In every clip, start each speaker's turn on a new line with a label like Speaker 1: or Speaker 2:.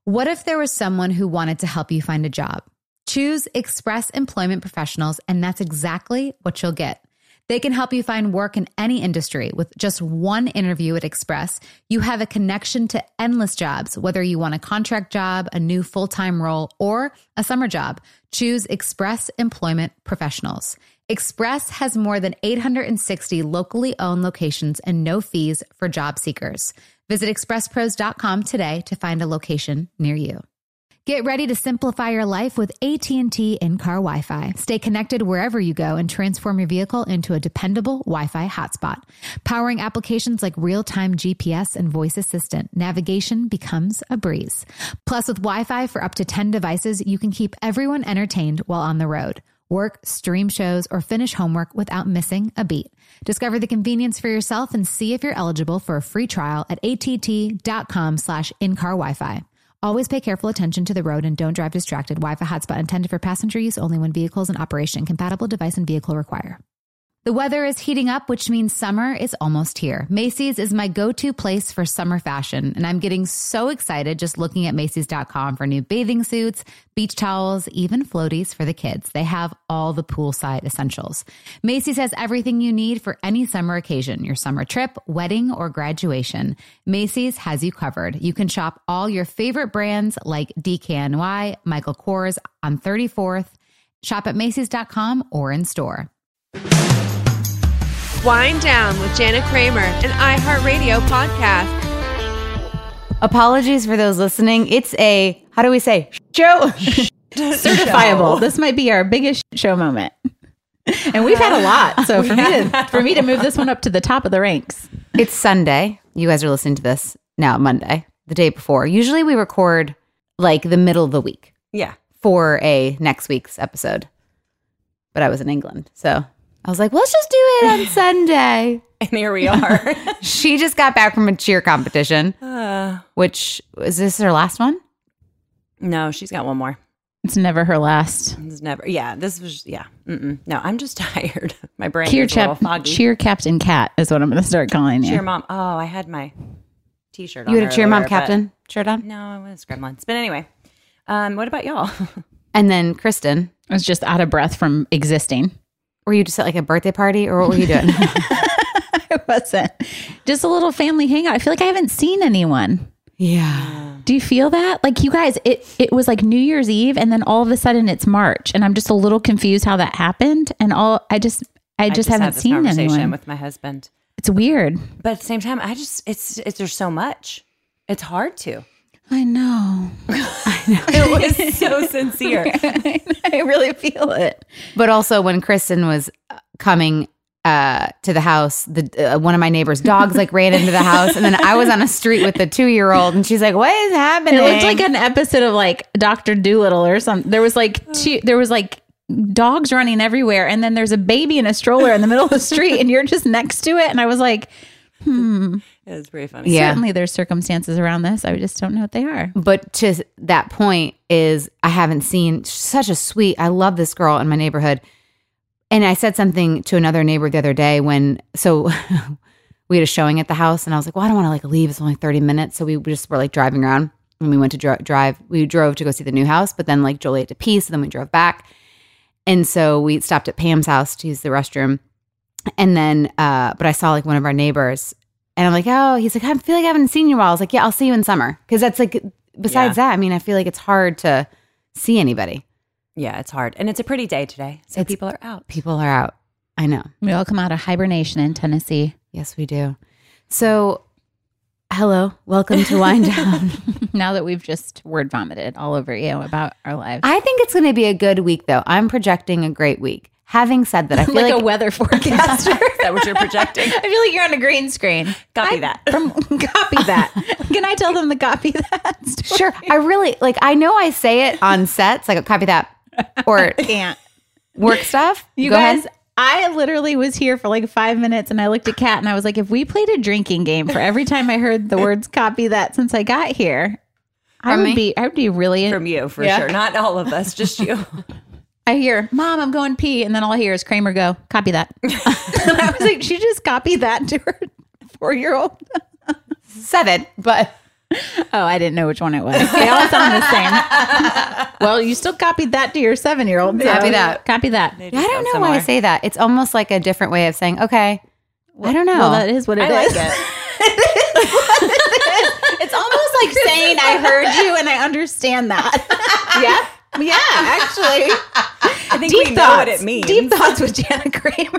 Speaker 1: What if there was someone who wanted to help you find a job? Choose Express Employment Professionals, and that's exactly what you'll get. They can help you find work in any industry. With just one interview at Express, you have a connection to endless jobs, whether you want a contract job, a new full-time role, or a summer job. Choose Express Employment Professionals. Express has more than 860 locally owned locations and no fees for job seekers. Visit expresspros.com today to find a location near you. Get ready to simplify your life with AT&T in-car Wi-Fi. Stay connected wherever you go and transform your vehicle into a dependable Wi-Fi hotspot. Powering applications like real-time GPS and voice assistant, navigation becomes a breeze. Plus, with Wi-Fi for up to 10 devices, you can keep everyone entertained while on the road. Work, stream shows, or finish homework without missing a beat. Discover the convenience for yourself and see if you're eligible for a free trial at att.com/in-car Wi-Fi. Always pay careful attention to the road and don't drive distracted. Wi-Fi hotspot intended for passenger use only when vehicles in operation. Compatible device and vehicle require. The weather is heating up, which means summer is almost here. Macy's is my go-to place for summer fashion, and I'm getting so excited just looking at Macy's.com for new bathing suits, beach towels, even floaties for the kids. They have all the poolside essentials. Macy's has everything you need for any summer occasion, your summer trip, wedding, or graduation. Macy's has you covered. You can shop all your favorite brands like DKNY, Michael Kors on 34th. Shop at Macy's.com or in store.
Speaker 2: Wind Down with Jana Kramer, an iHeartRadio podcast.
Speaker 1: Apologies for those listening. It's a, how do we say, show?
Speaker 3: Certifiable. This might be our biggest show moment. And we've had a lot. So for me to move this one up to the top of the ranks.
Speaker 1: It's Sunday. You guys are listening to this now, Monday, the day before. Usually we record like the middle of the week.
Speaker 4: Yeah.
Speaker 1: For a next week's episode. But I was in England, so I was like, let's just do it on Sunday.
Speaker 4: And here we are.
Speaker 1: She just got back from a cheer competition, which, is this her last one?
Speaker 4: No, she's got one more.
Speaker 3: It's never her last.
Speaker 4: It's never. Yeah, this was, yeah. No, I'm just tired. My brain is a little foggy.
Speaker 3: Cheer Captain Cat is what I'm going to start calling you.
Speaker 4: Cheer Mom. Oh, I had my t-shirt on.
Speaker 1: You had a Cheer Mom
Speaker 4: earlier,
Speaker 1: Captain shirt on?
Speaker 4: No, it was Gremlins. But anyway, what about y'all?
Speaker 1: And then Kristen.
Speaker 3: I was just out of breath from existing.
Speaker 1: Were you just at like a birthday party or what were you doing?
Speaker 3: I wasn't. Just a little family hangout. I feel like I haven't seen anyone.
Speaker 1: Yeah.
Speaker 3: Do you feel that? Like you guys, it was like New Year's Eve and then all of a sudden it's March and I'm just a little confused how that happened. And I just haven't seen anyone.
Speaker 4: With my husband.
Speaker 3: It's weird.
Speaker 4: But at the same time, there's so much. It's hard to.
Speaker 3: I know.
Speaker 4: It was so sincere.
Speaker 3: I really feel it.
Speaker 1: But also when Kristen was coming to the house, one of my neighbor's dogs like ran into the house, and then I was on a street with the 2-year-old, and she's like, "What is happening?"
Speaker 3: It looked like an episode of like Dr. Dolittle or something. There was like dogs running everywhere, and then there's a baby in a stroller in the middle of the street, and you're just next to it, and I was like,
Speaker 4: It was pretty funny.
Speaker 1: Yeah.
Speaker 3: Certainly there's circumstances around this. I just don't know what they are.
Speaker 1: But to that point is I haven't seen such a sweet, I love this girl in my neighborhood. And I said something to another neighbor the other day we had a showing at the house and I was like, well, I don't want to like leave. It's only 30 minutes. So we just were like driving around and we went to drive. We drove to go see the new house, but then like Jolie had to pee. So then we drove back. And so we stopped at Pam's house to use the restroom. And then, but I saw like one of our neighbors and I'm like, oh, he's like, I feel like I haven't seen you in a while. I was like, yeah, I'll see you in summer. Cause that's like, besides that, I mean, I feel like it's hard to see anybody.
Speaker 4: Yeah, it's hard. And it's a pretty day today. So people are out.
Speaker 1: People are out. I know.
Speaker 3: We all come out of hibernation in Tennessee.
Speaker 1: Yes, we do. So, hello. Welcome to Wind Down.
Speaker 3: Now that we've just word vomited all over you about our lives.
Speaker 1: I think it's going to be a good week, though. I'm projecting a great week. Having said that, I feel like
Speaker 3: a weather forecaster.
Speaker 4: Is that what you're projecting?
Speaker 3: I feel like you're on a green screen.
Speaker 4: Copy that.
Speaker 3: Copy that. Can I tell them to copy that story?
Speaker 1: Sure. I really, like, I know I say it on sets, like, copy that. Or
Speaker 3: can't.
Speaker 1: Work stuff.
Speaker 3: You
Speaker 1: Go
Speaker 3: guys,
Speaker 1: ahead.
Speaker 3: I literally was here for like 5 minutes and I looked at Kat and I was like, if we played a drinking game for every time I heard the words copy that since I got here, I would be really
Speaker 4: from you for sure. Not all of us, just you.
Speaker 3: I hear, Mom, I'm going pee. And then all I hear is Kramer go, copy that. And I was like, she just copied that to her 4-year-old.
Speaker 1: 7, but
Speaker 3: Oh, I didn't know which one it was. They all sound the same. Well, you still copied that to your 7-year-old. So
Speaker 1: Copy that.
Speaker 3: Copy that.
Speaker 4: They
Speaker 1: I
Speaker 4: just
Speaker 1: don't
Speaker 4: sound
Speaker 1: know why I
Speaker 4: similar.
Speaker 1: say that. It's almost like a different way of saying, okay, I don't know.
Speaker 3: Well, that is what it is.
Speaker 4: I like it.
Speaker 3: It's almost like saying I heard you and I understand that. Yeah, actually.
Speaker 4: I think we know what it means.
Speaker 3: Deep thoughts with Jana Kramer.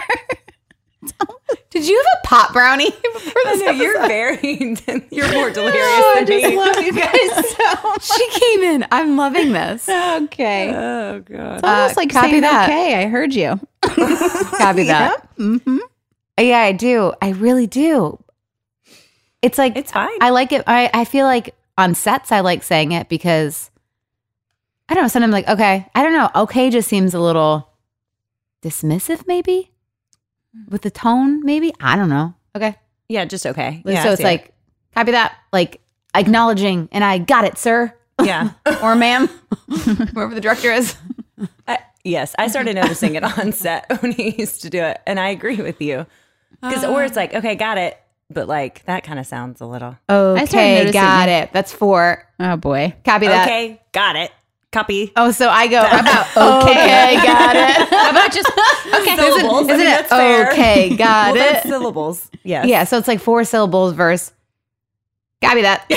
Speaker 1: Did you have a pot brownie?
Speaker 4: I know, you're more delirious
Speaker 3: I
Speaker 4: than
Speaker 3: just
Speaker 4: me.
Speaker 3: love you guys so much.
Speaker 1: She came in. I'm loving this.
Speaker 3: Okay.
Speaker 4: Oh, God.
Speaker 3: It's almost like
Speaker 1: copy
Speaker 3: saying,
Speaker 1: that.
Speaker 3: okay, I heard you.
Speaker 1: Copy that.
Speaker 3: Mm-hmm.
Speaker 1: Yeah, I do. I really do. It's like,
Speaker 4: It's fine.
Speaker 1: I like it. I feel like on sets, I like saying it because I don't know. Sometimes I'm like, okay, I don't know. Okay just seems a little dismissive, maybe with the tone, maybe. I don't know. Okay.
Speaker 4: Yeah, just okay.
Speaker 1: So
Speaker 4: Yeah,
Speaker 1: it's like, copy that, like acknowledging, and I got it, sir.
Speaker 4: yeah.
Speaker 1: Or ma'am, whoever the director is.
Speaker 4: Yes, I started noticing it on set when he used to do it, and I agree with you. Or it's like, okay, got it, but like that kind of sounds a little.
Speaker 3: started
Speaker 1: Okay,
Speaker 3: noticing
Speaker 1: got
Speaker 3: it.
Speaker 1: it. That's 4.
Speaker 3: Oh, boy.
Speaker 1: Copy that.
Speaker 4: Okay, got it. Copy.
Speaker 1: Oh, so I go, how about okay, got it.
Speaker 3: How about just, okay.
Speaker 4: Syllables.
Speaker 1: Isn't it
Speaker 4: that's fair.
Speaker 1: okay, got
Speaker 4: Well,
Speaker 1: it?
Speaker 4: that's syllables. Yes.
Speaker 1: Yeah, so it's like 4 syllables verse. Copy that.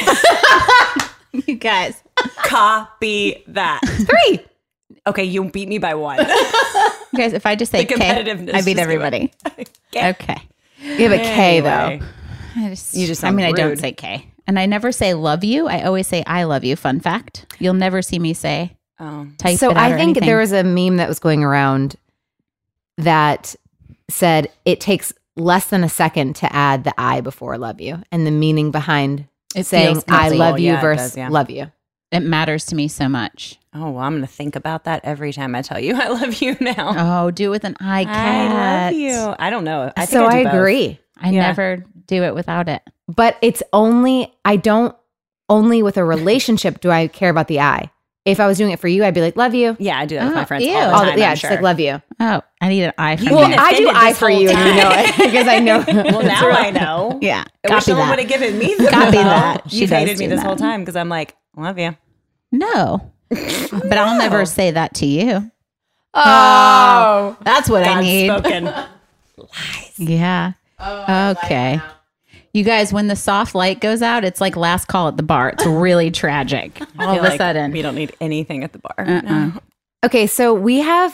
Speaker 3: You guys.
Speaker 4: Copy that.
Speaker 1: 3.
Speaker 4: Okay, you beat me by 1.
Speaker 3: You guys, if I just say
Speaker 4: The
Speaker 3: K,
Speaker 4: competitiveness
Speaker 3: I beat
Speaker 4: just
Speaker 3: everybody.
Speaker 4: Okay.
Speaker 3: Okay.
Speaker 1: You have a K
Speaker 4: Anyway.
Speaker 1: though.
Speaker 4: You just
Speaker 3: I mean,
Speaker 4: sound
Speaker 3: I don't
Speaker 4: rude.
Speaker 3: say K. And I never say love you. I always say I love you. Fun fact. You'll never see me say
Speaker 4: Oh.
Speaker 3: type
Speaker 1: So
Speaker 3: it out
Speaker 1: I
Speaker 3: or
Speaker 1: think
Speaker 3: anything.
Speaker 1: there was a meme that was going around that said it takes less than a second to add the I before love you, and the meaning behind saying
Speaker 3: feels
Speaker 1: I
Speaker 3: nothing.
Speaker 1: love you
Speaker 4: Yeah, it
Speaker 1: versus
Speaker 4: does, yeah.
Speaker 1: love you.
Speaker 3: It matters to me so much.
Speaker 4: Oh, well, I'm going to think about that every time I tell you I love you now.
Speaker 3: Oh, do it with an I
Speaker 4: I
Speaker 3: cat.
Speaker 4: love you. I don't know. I think
Speaker 1: So I
Speaker 4: do both.
Speaker 1: agree.
Speaker 3: I
Speaker 4: Yeah.
Speaker 3: never do it without it.
Speaker 1: But it's only with a relationship do I care about the I. If I was doing it for you, I'd be like, love you.
Speaker 4: Yeah, I do that with
Speaker 3: Oh,
Speaker 4: my friends
Speaker 3: ew.
Speaker 4: all the
Speaker 1: All
Speaker 4: time.
Speaker 1: the- yeah,
Speaker 4: I'm
Speaker 1: just
Speaker 4: sure.
Speaker 1: like love you.
Speaker 3: Oh, I need an I from
Speaker 4: Well,
Speaker 3: you.
Speaker 1: I do
Speaker 4: offended
Speaker 1: I
Speaker 4: this
Speaker 1: for
Speaker 4: whole
Speaker 1: you, and you know
Speaker 4: time.
Speaker 1: it because I know.
Speaker 4: Well, now I know.
Speaker 3: Yeah.
Speaker 4: I wish
Speaker 3: Copy
Speaker 4: someone would
Speaker 3: that.
Speaker 4: have given me the
Speaker 3: Copy
Speaker 4: memo.
Speaker 3: that. She
Speaker 4: You've
Speaker 3: does
Speaker 4: hated me
Speaker 3: do
Speaker 4: this
Speaker 3: that.
Speaker 4: whole time because I'm like, love you.
Speaker 3: No. But I'll never say that to you.
Speaker 1: Oh,
Speaker 3: That's what I
Speaker 4: God's
Speaker 3: need.
Speaker 4: spoken.
Speaker 3: Yeah. Okay. You guys, when the soft light goes out, it's like last call at the bar. It's really tragic. All
Speaker 4: feel
Speaker 3: of a
Speaker 4: like
Speaker 3: sudden.
Speaker 4: we don't need anything at the bar.
Speaker 3: Uh-uh.
Speaker 1: okay. So we have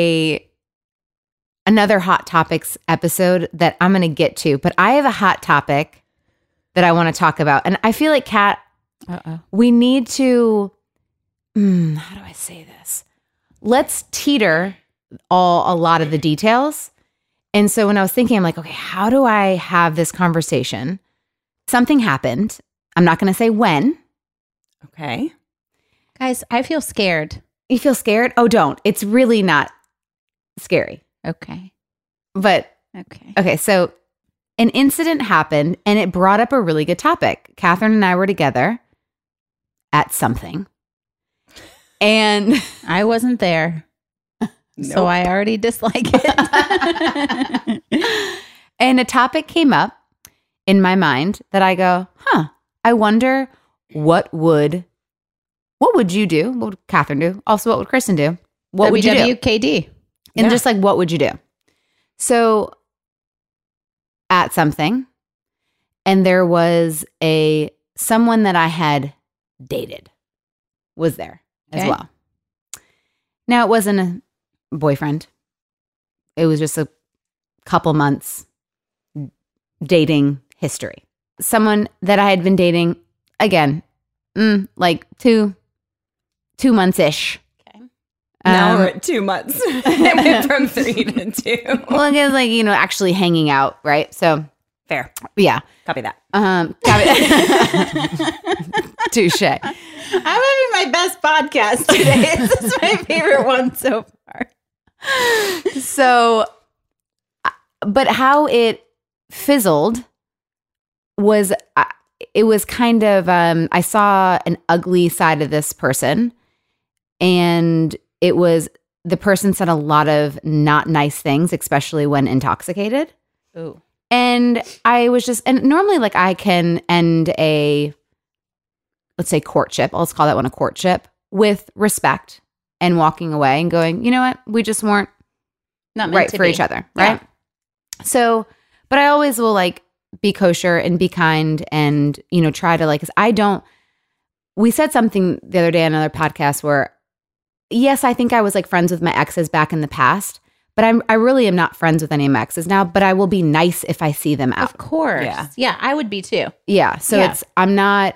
Speaker 1: another hot topics episode that I'm going to get to, but I have a hot topic that I want to talk about, and I feel like Kat,
Speaker 3: Uh-oh.
Speaker 1: we need to. How do I say this? Let's teeter a lot of the details. And so when I was thinking, I'm like, okay, how do I have this conversation? Something happened. I'm not going to say when.
Speaker 4: Okay.
Speaker 3: Guys, I feel scared.
Speaker 1: You feel scared? Oh, don't. It's really not scary.
Speaker 3: Okay.
Speaker 1: But
Speaker 3: Okay.
Speaker 1: okay, so an incident happened and it brought up a really good topic. Catherine and I were together at something. And
Speaker 3: I wasn't there. So I already dislike it.
Speaker 1: and a topic came up in my mind that I go, I wonder what would you do? What would Catherine do? Also, what would Kristen do? What would you do?
Speaker 3: WWKD.
Speaker 1: And
Speaker 4: Yeah.
Speaker 1: just like, what would you do? So at something, and there was someone that I had dated was there as
Speaker 3: Okay.
Speaker 1: well. Now, it wasn't a boyfriend. It was just a couple months dating history. Someone that I had been dating, again, like two months-ish.
Speaker 3: Okay.
Speaker 4: Now we're at 2 months. It went from 3 to 2.
Speaker 1: Well, it was like, actually hanging out, right? So,
Speaker 4: Fair.
Speaker 1: yeah.
Speaker 4: Copy that.
Speaker 1: Touche.
Speaker 3: I'm having my best podcast today. This is my favorite one so far.
Speaker 1: So, but how it fizzled was, it was kind of, I saw an ugly side of this person, and it was, the person said a lot of not nice things, especially when intoxicated.
Speaker 3: Ooh.
Speaker 1: And I was just, and normally like I can end a let's say courtship, let's call that one a courtship, with respect and walking away and going, you know what, we just weren't
Speaker 3: Not meant
Speaker 1: right
Speaker 3: to
Speaker 1: for
Speaker 3: be.
Speaker 1: each other, right? So, but I always will like be kosher and be kind and, you know, try to like, 'cause we said something the other day on another podcast where, yes, I think I was like friends with my exes back in the past, but I really am not friends with any of my exes now, but I will be nice if I see them out.
Speaker 3: Of course.
Speaker 4: Yeah.
Speaker 3: Yeah, I would be too.
Speaker 1: Yeah. So
Speaker 3: Yeah.
Speaker 1: I'm not,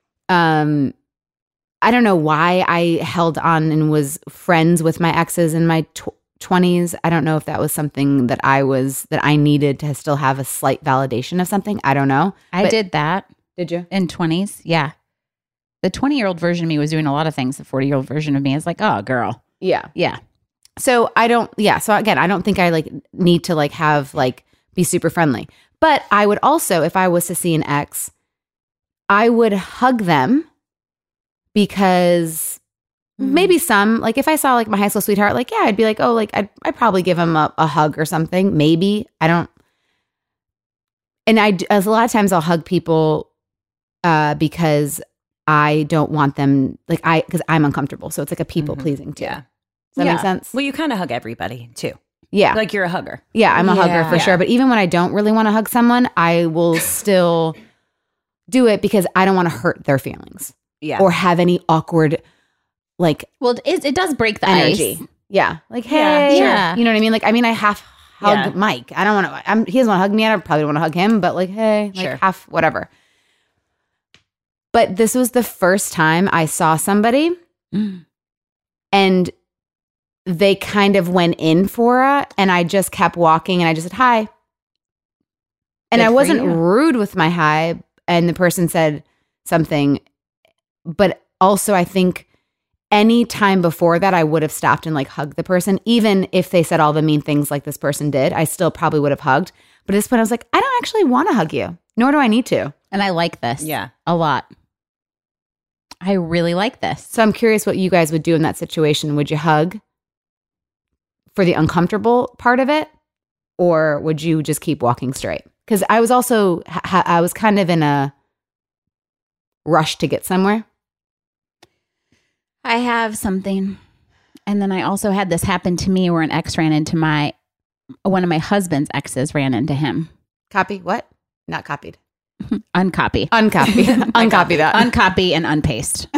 Speaker 1: I don't know why I held on and was friends with my exes in my 20s. I don't know if that was something that I needed to still have a slight validation of something. I don't know.
Speaker 3: I
Speaker 1: But-
Speaker 3: did that
Speaker 1: Did you?
Speaker 3: in 20s. Yeah. The 20-year-old version of me was doing a lot of things. The 40-year-old version of me is like, oh, girl.
Speaker 1: Yeah.
Speaker 3: Yeah.
Speaker 1: So so again, I don't think I like need to like have like be super friendly. But I would also, if I was to see an ex, I would hug them because maybe some, like if I saw like my high school sweetheart, like, yeah, I'd be like, oh, like I'd probably give him a hug or something. Maybe. I don't. And as a lot of times I'll hug people because I don't want them, like because I'm uncomfortable. So it's like a people pleasing too.
Speaker 4: Yeah.
Speaker 1: Does that make sense?
Speaker 4: Well, you kind of hug everybody too.
Speaker 1: Yeah.
Speaker 4: Like you're a hugger.
Speaker 1: Yeah, I'm a hugger
Speaker 3: Yeah.
Speaker 1: for sure. But even when I don't really want to hug someone, I will still do it because I don't want to hurt their feelings
Speaker 4: Yeah.
Speaker 1: or have any awkward, like,
Speaker 3: Well, it does break the
Speaker 1: energy.
Speaker 3: ice.
Speaker 1: Yeah. Like,
Speaker 4: Yeah.
Speaker 1: hey.
Speaker 3: Yeah.
Speaker 1: You know what I mean? Like, I mean, I half hug
Speaker 4: Yeah.
Speaker 1: Mike. I don't want to, he doesn't want to hug me. I probably don't want to hug him, but like, hey, like
Speaker 4: Sure.
Speaker 1: half, whatever. But this was the first time I saw somebody and they kind of went in for it, and I just kept walking and I just said, hi. And
Speaker 3: Good
Speaker 1: I
Speaker 3: for
Speaker 1: wasn't
Speaker 3: you.
Speaker 1: rude with my hi, and the person said something. But also, I think any time before that, I would have stopped and like hugged the person. Even if they said all the mean things like this person did, I still probably would have hugged. But at this point, I was like, I don't actually want to hug you, nor do I need to.
Speaker 3: And I like this.
Speaker 4: Yeah.
Speaker 3: A lot. I really like this.
Speaker 1: So I'm curious what you guys would do in that situation. Would you hug for the uncomfortable part of it, or would you just keep walking straight? Because I was also, I was kind of in a rush to get somewhere.
Speaker 3: I have something. And then I also had this happen to me where an ex ran into one of my husband's exes ran into him.
Speaker 1: Copy what? Not copied.
Speaker 3: Uncopy.
Speaker 1: Uncopy. Uncopy that.
Speaker 3: Uncopy and unpaste.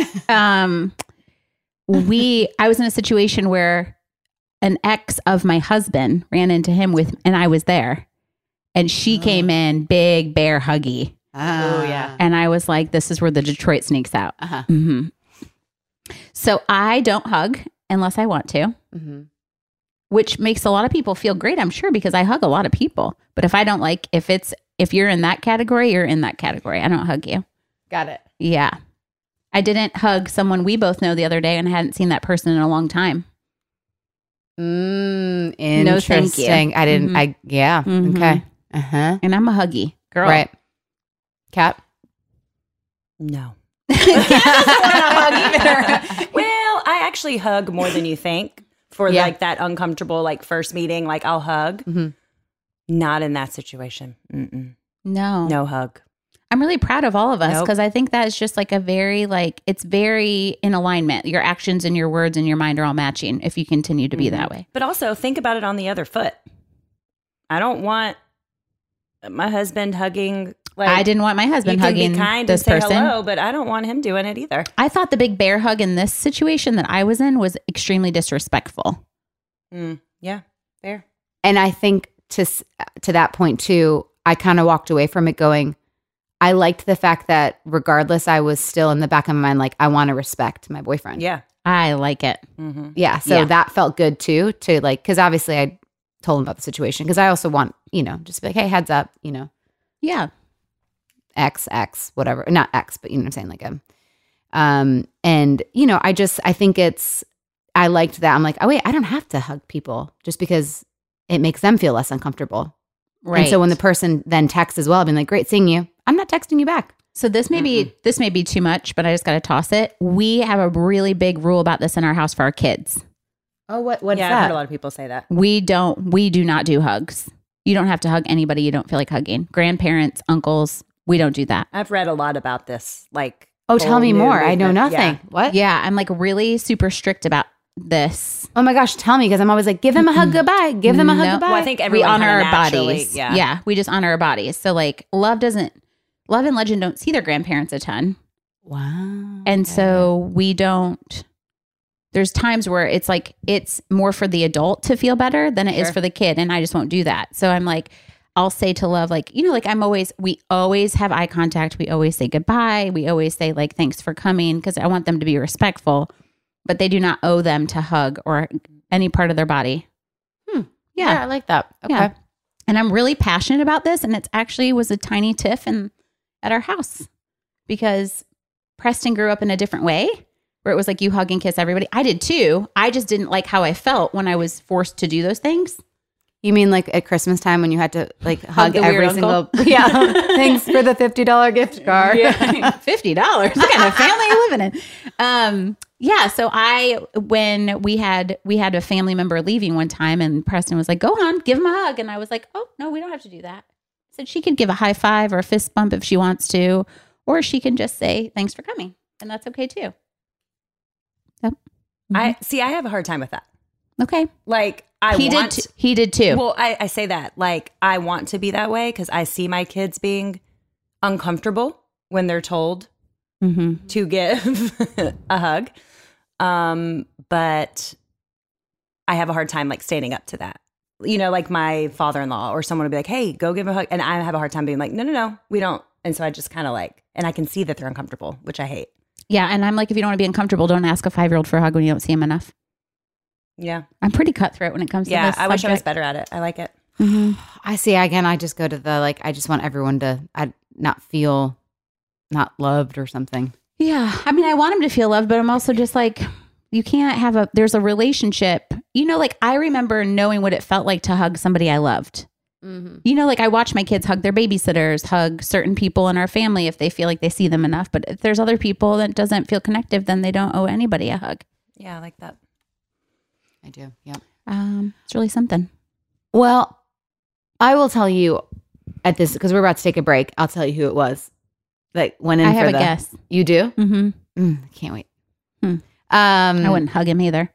Speaker 3: I was in a situation where an ex of my husband ran into him and I was there. And she came in big, bear huggy.
Speaker 1: Oh,
Speaker 4: yeah.
Speaker 3: And I was like, this is where the Detroit sneaks out.
Speaker 1: Uh-huh.
Speaker 3: hmm So I don't hug unless I want to,
Speaker 1: Mm-hmm.
Speaker 3: which makes a lot of people feel great, I'm sure, because I hug a lot of people. But if I don't like, if you're in that category, you're in that category. I don't hug you.
Speaker 1: Got it.
Speaker 3: Yeah. I didn't hug someone we both know the other day and I hadn't seen that person in a long time.
Speaker 1: Interesting.
Speaker 3: No, thank you.
Speaker 1: I didn't,
Speaker 3: Mhm.
Speaker 1: yeah.
Speaker 3: Mhm.
Speaker 1: Okay. Uh-huh.
Speaker 3: And I'm a huggy girl.
Speaker 1: Right. Cat?
Speaker 4: No.
Speaker 3: hug
Speaker 4: Well, I actually hug more than you think for
Speaker 1: Yeah.
Speaker 4: like that uncomfortable like first meeting. Like I'll hug.
Speaker 1: Mhm.
Speaker 4: Not in that situation. Mm-mm.
Speaker 3: No.
Speaker 4: No hug.
Speaker 3: I'm really proud of all of us
Speaker 4: Nope.
Speaker 3: because I think that is just like it's very in alignment. Your actions and your words and your mind are all matching if you continue to be that way.
Speaker 4: But also think about it on the other foot. I don't want my husband hugging. Like
Speaker 3: I didn't want my
Speaker 4: you
Speaker 3: husband
Speaker 4: can
Speaker 3: hugging
Speaker 4: be kind
Speaker 3: this
Speaker 4: and say
Speaker 3: person.
Speaker 4: hello, but I don't want him doing it either.
Speaker 3: I thought the big bear hug in this situation that I was in was extremely disrespectful.
Speaker 4: Yeah, fair.
Speaker 1: And I think to that point too, I kind of walked away from it going, I liked the fact that regardless, I was still in the back of my mind, like, I want to respect my boyfriend.
Speaker 4: Yeah.
Speaker 3: I like it.
Speaker 4: Mm-hmm.
Speaker 1: Yeah. So
Speaker 3: Yeah.
Speaker 1: that felt good too, to like, because obviously I told him about the situation because I also want, just be like, hey, heads up,
Speaker 3: Yeah.
Speaker 1: X, whatever. Not X, but you know what I'm saying? Like, and, I think I liked that. I'm like, oh, wait, I don't have to hug people just because it makes them feel less uncomfortable.
Speaker 3: Right.
Speaker 1: And so when the person then texts as well, I've been like, great seeing you. I'm not texting you back.
Speaker 3: So this may be too much, but I just got to toss it. We have a really big rule about this in our house for our kids.
Speaker 1: Oh, what's
Speaker 4: Yeah,
Speaker 1: that?
Speaker 4: I've heard a lot of people say that.
Speaker 3: We do not do hugs. You don't have to hug anybody you don't feel like hugging. Grandparents, uncles, we don't do that.
Speaker 4: I've read a lot about this, like
Speaker 1: Oh, tell me
Speaker 4: new
Speaker 1: more. I know
Speaker 4: movement.
Speaker 1: nothing.
Speaker 4: Yeah.
Speaker 1: What?
Speaker 3: Yeah, I'm like really super strict about this.
Speaker 1: Oh my gosh, tell me, because I'm always like, give them a hug goodbye. Give them a hug
Speaker 3: No.
Speaker 1: goodbye.
Speaker 4: Well, I think
Speaker 3: We
Speaker 4: everyone
Speaker 3: honor
Speaker 4: kinda
Speaker 3: our
Speaker 4: naturally-
Speaker 3: bodies.
Speaker 4: Yeah.
Speaker 3: We just honor our bodies. So like Love and Legend don't see their grandparents a ton.
Speaker 1: Wow.
Speaker 3: And so we don't, there's times where it's like, it's more for the adult to feel better than it is for the kid. And I just won't do that. So I'm like, I'll say to Love, like, you know, like we always have eye contact. We always say goodbye. We always say like, thanks for coming. Because I want them to be respectful, but they do not owe them to hug or any part of their body.
Speaker 1: Yeah, I like that. Okay.
Speaker 3: Yeah. And I'm really passionate about this. And it's actually was a tiny tiff at our house because Preston grew up in a different way where it was like you hug and kiss everybody. I did too. I just didn't like how I felt when I was forced to do those things.
Speaker 1: You mean like at Christmas time when you had to like hug
Speaker 3: the
Speaker 1: every
Speaker 3: weird
Speaker 1: single
Speaker 3: uncle?
Speaker 1: Yeah. Thanks for the $50 gift card.
Speaker 3: $50. What kind of family you living in? So when we had a family member leaving one time and Preston was like, go on, give him a hug. And I was like, oh no, we don't have to do that. I said she could give a high five or a fist bump if she wants to, or she can just say, thanks for coming. And that's okay too. Yep.
Speaker 4: I have a hard time with that.
Speaker 3: Okay.
Speaker 4: Like
Speaker 3: He did too.
Speaker 4: Well, I say that like I want to be that way because I see my kids being uncomfortable when they're told to give a hug. But I have a hard time like standing up to that. You know, like my father-in-law or someone would be like, hey, go give him a hug. And I have a hard time being like, no, we don't. And so I just kind of like, and I can see that they're uncomfortable, which I hate.
Speaker 3: Yeah. And I'm like, if you don't want to be uncomfortable, don't ask a 5-year-old for a hug when you don't see him enough.
Speaker 4: Yeah.
Speaker 3: I'm pretty cutthroat when it comes to
Speaker 4: Yeah.
Speaker 3: this.
Speaker 4: I wish I was
Speaker 3: subject.
Speaker 4: better at it. I like it.
Speaker 1: I see. Again, I just go to the like, I just want everyone to not feel not loved or something.
Speaker 3: Yeah. I mean, I want him to feel loved, but I'm also just like, you can't there's a relationship. You know, like I remember knowing what it felt like to hug somebody I loved. You know, like I watch my kids hug their babysitters, hug certain people in our family if they feel like they see them enough. But if there's other people that doesn't feel connective, then they don't owe anybody a hug.
Speaker 4: Yeah, I like that.
Speaker 1: I do. Yeah.
Speaker 3: It's really something.
Speaker 1: Well, I will tell you at this, because we're about to take a break. I'll tell you who it was that went in
Speaker 3: I
Speaker 1: for
Speaker 3: have a
Speaker 1: the
Speaker 3: guess.
Speaker 1: You do?
Speaker 3: Mm-hmm.
Speaker 1: Can't wait.
Speaker 3: I wouldn't hug him either.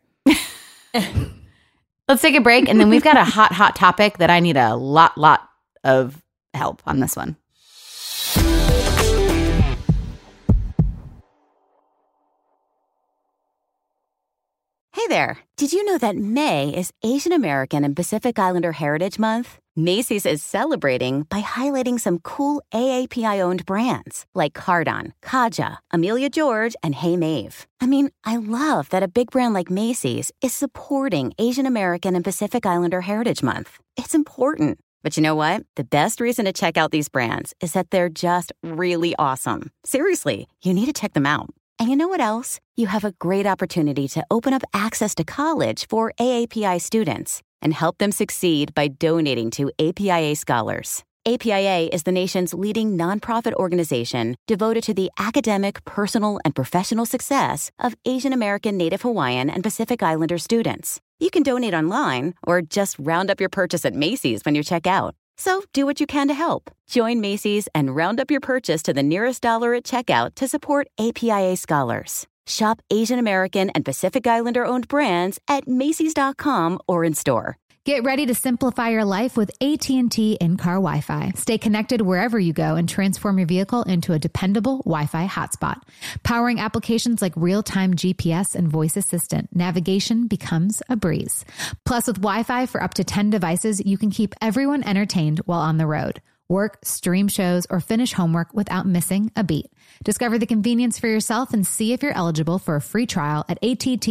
Speaker 1: Let's take a break, and then we've got a hot topic that I need a lot of help on this one.
Speaker 5: Hey there. Did you know that May is Asian American and Pacific Islander Heritage Month? Macy's is celebrating by highlighting some cool AAPI-owned brands like Cardon, Kaja, Amelia George, and Hey Mave. I mean, I love that a big brand like Macy's is supporting Asian American and Pacific Islander Heritage Month. It's important. But you know what? The best reason to check out these brands is that they're just really awesome. Seriously, you need to check them out. And you know what else? You have a great opportunity to open up access to college for AAPI students and help them succeed by donating to APIA Scholars. APIA is the nation's leading nonprofit organization devoted to the academic, personal, and professional success of Asian American, Native Hawaiian, and Pacific Islander students. You can donate online or just round up your purchase at Macy's when you check out. So do what you can to help. Join Macy's and round up your purchase to the nearest dollar at checkout to support APIA Scholars. Shop Asian American and Pacific Islander owned brands at Macys.com or in store.
Speaker 1: Get ready to simplify your life with AT&T in-car Wi-Fi. Stay connected wherever you go and transform your vehicle into a dependable Wi-Fi hotspot. Powering applications like real-time GPS and voice assistant, navigation becomes a breeze. Plus, with Wi-Fi for up to 10 devices, you can keep everyone entertained while on the road. Work, stream shows, or finish homework without missing a beat. Discover the convenience for yourself and see if you're eligible for a free trial at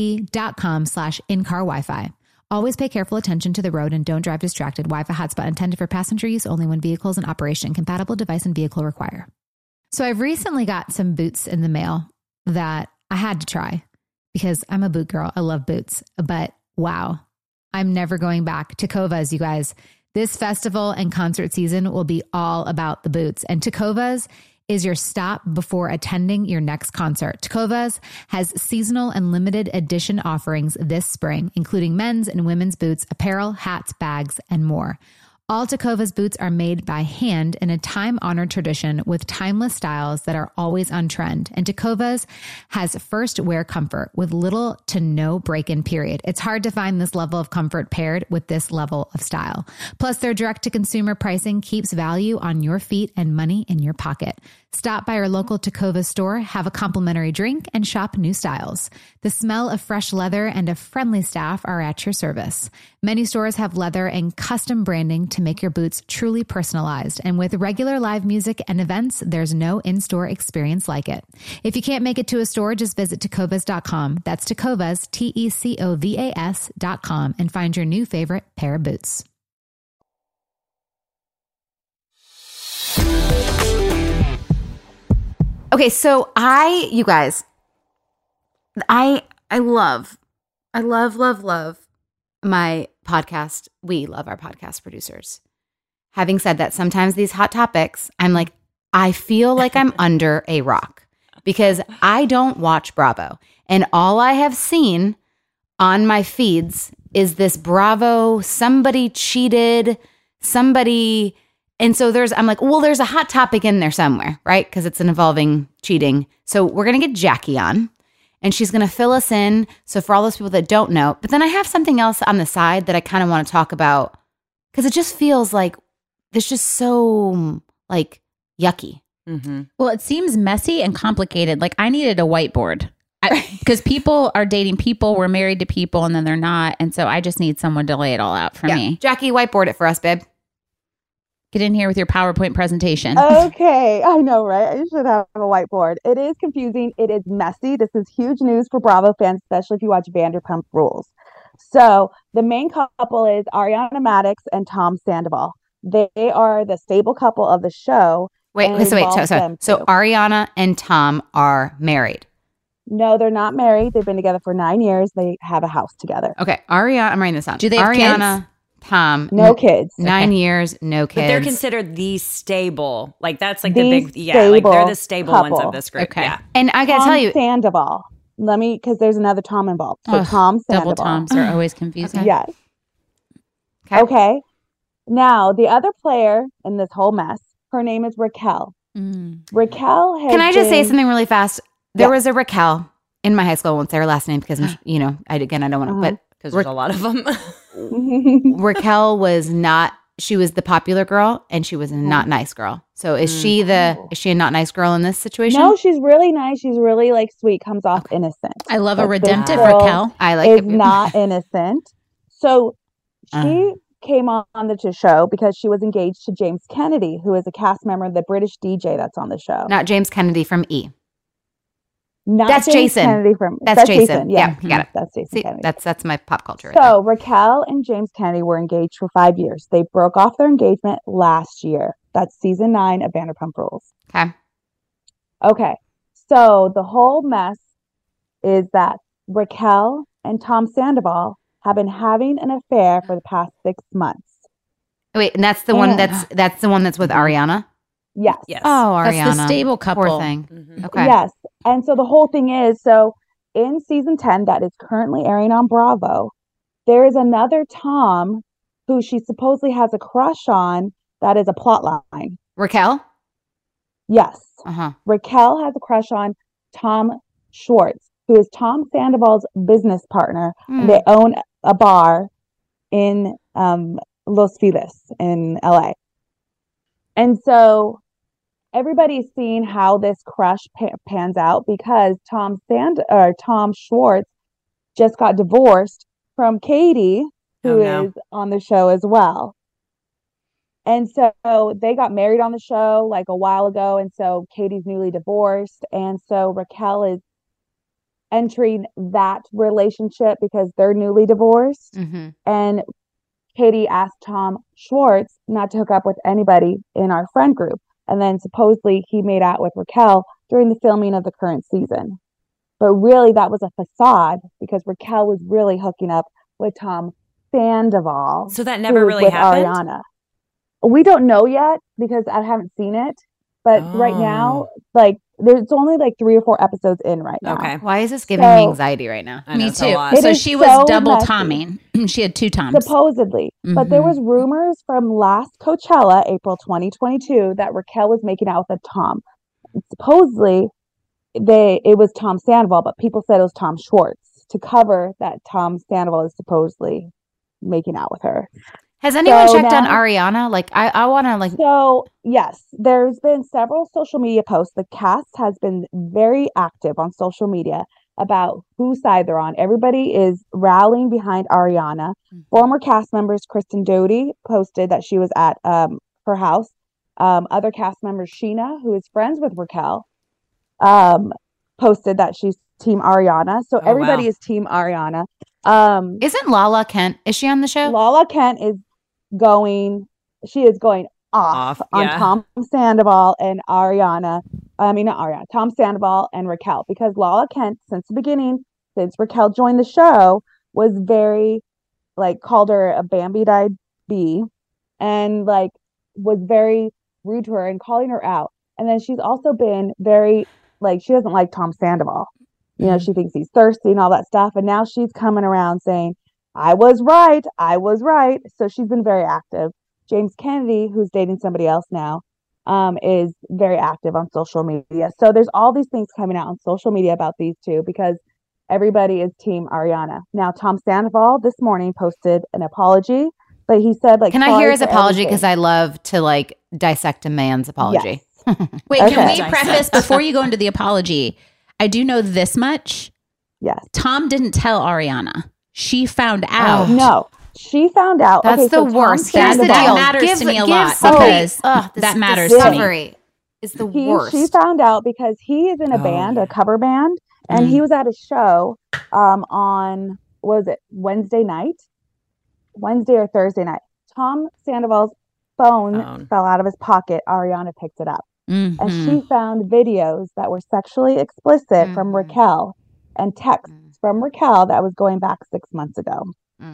Speaker 1: att.com/in-car Wi-Fi. Always pay careful attention to the road and don't drive distracted. Wi-Fi hotspot intended for passenger use only when vehicle is in operation. Compatible device and vehicle require. So I've recently got some boots in the mail that I had to try because I'm a boot girl. I love boots. But wow, I'm never going back. Tecovas, you guys. This festival and concert season will be all about the boots. And Tecovas is your stop before attending your next concert. Tecovas has seasonal and limited edition offerings this spring, including men's and women's boots, apparel, hats, bags, and more. All Tecovas boots are made by hand in a time-honored tradition with timeless styles that are always on trend. And Tecovas has first wear comfort with little to no break-in period. It's hard to find this level of comfort paired with this level of style. Plus, their direct-to-consumer pricing keeps value on your feet and money in your pocket. Stop by your local Tecovas store, have a complimentary drink, and shop new styles. The smell of fresh leather and a friendly staff are at your service. Many stores have leather and custom branding to make your boots truly personalized. And with regular live music and events, there's no in-store experience like it. If you can't make it to a store, just visit Tecovas.com. That's Tecovas, Tecovas.com, and find your new favorite pair of boots.
Speaker 3: Okay, so you guys, I love my podcast. We love our podcast producers. Having said that, sometimes these hot topics, I'm like, I feel like I'm under a rock because I don't watch Bravo. And all I have seen on my feeds is this Bravo, somebody cheated, somebody... And so I'm like, well, there's a hot topic in there somewhere, right? Because it's involving cheating. So we're going to get Jackie on and she's going to fill us in. So for all those people that don't know, but then I have something else on the side that I kind of want to talk about because it just feels like it's just so like yucky.
Speaker 4: Mm-hmm.
Speaker 3: Well, it seems messy and complicated. Like I needed a whiteboard because people are dating people, we're married to people, and then they're not. And so I just need someone to lay it all out for me.
Speaker 1: Jackie, whiteboard it for us, babe.
Speaker 3: Get in here with your PowerPoint presentation.
Speaker 6: Okay, I know, right? I should have a whiteboard. It is confusing. It is messy. This is huge news for Bravo fans, especially if you watch Vanderpump Rules. So the main couple is Ariana Madix and Tom Sandoval. They are the stable couple of the show.
Speaker 1: So Ariana and Tom are married.
Speaker 6: No, they're not married. They've been together for 9 years. They have a house together.
Speaker 1: Okay, Ariana, I'm writing this down.
Speaker 3: Do they have
Speaker 1: Ariana,
Speaker 3: kids?
Speaker 6: Tom, no kids.
Speaker 1: 9 years, no kids.
Speaker 4: But they're considered the stable. Like that's like
Speaker 6: the
Speaker 4: big, like they're the stable
Speaker 6: couple.
Speaker 4: ones of this group.
Speaker 1: Okay.
Speaker 4: Yeah.
Speaker 1: And I gotta tell you,
Speaker 6: Sandoval. Because there's another Tom involved. So Tom Sandoval.
Speaker 3: Double Toms are always confusing.
Speaker 1: Okay.
Speaker 6: Yes. Okay. Now the other player in this whole mess, her name is Raquel. Raquel has
Speaker 1: can I just say something really fast? There was a Raquel in my high school. I won't say her last name because I don't want to. But
Speaker 4: Because there's a lot of them.
Speaker 1: Raquel was not. She was the popular girl, and she was a not nice girl. So is she a not nice girl in this situation?
Speaker 6: No, she's really nice. She's really like sweet. Comes off innocent.
Speaker 3: I love a
Speaker 6: But
Speaker 3: redemptive
Speaker 6: this girl
Speaker 3: Raquel.
Speaker 1: I like
Speaker 6: is
Speaker 1: it.
Speaker 6: not innocent. So she came on the show because she was engaged to James Kennedy, who is a cast member of the British DJ that's on the show.
Speaker 1: Not James Kennedy from E.
Speaker 6: Not
Speaker 1: That's
Speaker 6: James
Speaker 1: Jason.
Speaker 6: Kennedy from
Speaker 1: That's Jason. Yeah, got it.
Speaker 6: That's Jason
Speaker 1: See,
Speaker 6: Kennedy.
Speaker 1: that's my pop culture.
Speaker 6: So Raquel and James Kennedy were engaged for 5 years. They broke off their engagement last year. That's season 9 of Vanderpump Rules. Okay. So the whole mess is that Raquel and Tom Sandoval have been having an affair for the past 6 months.
Speaker 1: Wait, and that's the one that's the one that's with Ariana.
Speaker 6: Yes.
Speaker 4: Yes.
Speaker 1: Oh, Ariana,
Speaker 3: That's the stable couple.
Speaker 1: Poor thing.
Speaker 4: Mhm.
Speaker 1: Okay.
Speaker 6: Yes. And so the whole thing is, in season 10 that is currently airing on Bravo, there is another Tom who she supposedly has a crush on that is a plot line.
Speaker 1: Raquel.
Speaker 6: Yes.
Speaker 1: Uh-huh.
Speaker 6: Raquel has a crush on Tom Schwartz, who is Tom Sandoval's business partner. And they own a bar in Los Feliz in LA. And so everybody's seeing how this crush pans out because Tom Schwartz just got divorced from Katie, who is on the show as well. And so they got married on the show like a while ago. And so Katie's newly divorced. And so Raquel is entering that relationship because they're newly divorced.
Speaker 1: Mm-hmm.
Speaker 6: And Katie asked Tom Schwartz not to hook up with anybody in our friend group. And then supposedly he made out with Raquel during the filming of the current season. But really that was a facade because Raquel was really hooking up with Tom Sandoval.
Speaker 4: So that never really happened?
Speaker 6: Ariana. We don't know yet because I haven't seen it. But right now, like, there's only like 3 or 4 episodes in right now.
Speaker 4: Okay.
Speaker 1: Why is this giving me anxiety right now?
Speaker 3: Me
Speaker 4: it's a
Speaker 3: too.
Speaker 4: lot.
Speaker 3: So
Speaker 6: It
Speaker 3: she
Speaker 6: is
Speaker 3: was
Speaker 6: so
Speaker 3: double
Speaker 6: messy.
Speaker 3: Tomming. She had 2 Toms.
Speaker 6: supposedly. But there was rumors from last Coachella, April 2022, that Raquel was making out with a Tom. Supposedly, it was Tom Sandoval, but people said it was Tom Schwartz to cover that Tom Sandoval is supposedly making out with her.
Speaker 1: Has anyone checked on Ariana? Like, I want to, like...
Speaker 6: So, yes, there's been several social media posts. The cast has been very active on social media about whose side they're on. Everybody is rallying behind Ariana. Former cast members, Kristen Doty, posted that she was at her house. Other cast members, Sheena, who is friends with Raquel, posted that she's Team Ariana. So everybody is Team Ariana.
Speaker 1: Isn't Lala Kent, is she on the show?
Speaker 6: Lala Kent is going off on Tom Sandoval and Ariana. Not Ariana, Tom Sandoval and Raquel, because Lala Kent, since the beginning, since Raquel joined the show, was very, like, called her a Bambi-eyed bee and, like, was very rude to her and calling her out. And then she's also been very, like, she doesn't like Tom Sandoval. You know, she thinks he's thirsty and all that stuff. And now she's coming around saying, I was right. So she's been very active. James Kennedy, who's dating somebody else now, is very active on social media. So there's all these things coming out on social media about these two because everybody is Team Ariana. Now, Tom Sandoval this morning posted an apology, but he said, like,
Speaker 1: can I hear his apology? Because I love to, like, dissect a man's apology.
Speaker 6: Yes.
Speaker 3: Wait, can we preface before you go into the apology? I do know this much.
Speaker 6: Yes.
Speaker 3: Tom didn't tell Ariana. She found out.
Speaker 6: No. She found out.
Speaker 1: That's the worst.
Speaker 3: Here's the deal. That matters to me a lot because that matters to me.
Speaker 1: Is the worst.
Speaker 6: She found out because he is in a band, a cover band, and he was at a show on, was it Wednesday or Thursday night. Tom Sandoval's phone fell out of his pocket. Ariana picked it up. And she found videos that were sexually explicit from Raquel and texts from Raquel that was going back 6 months ago.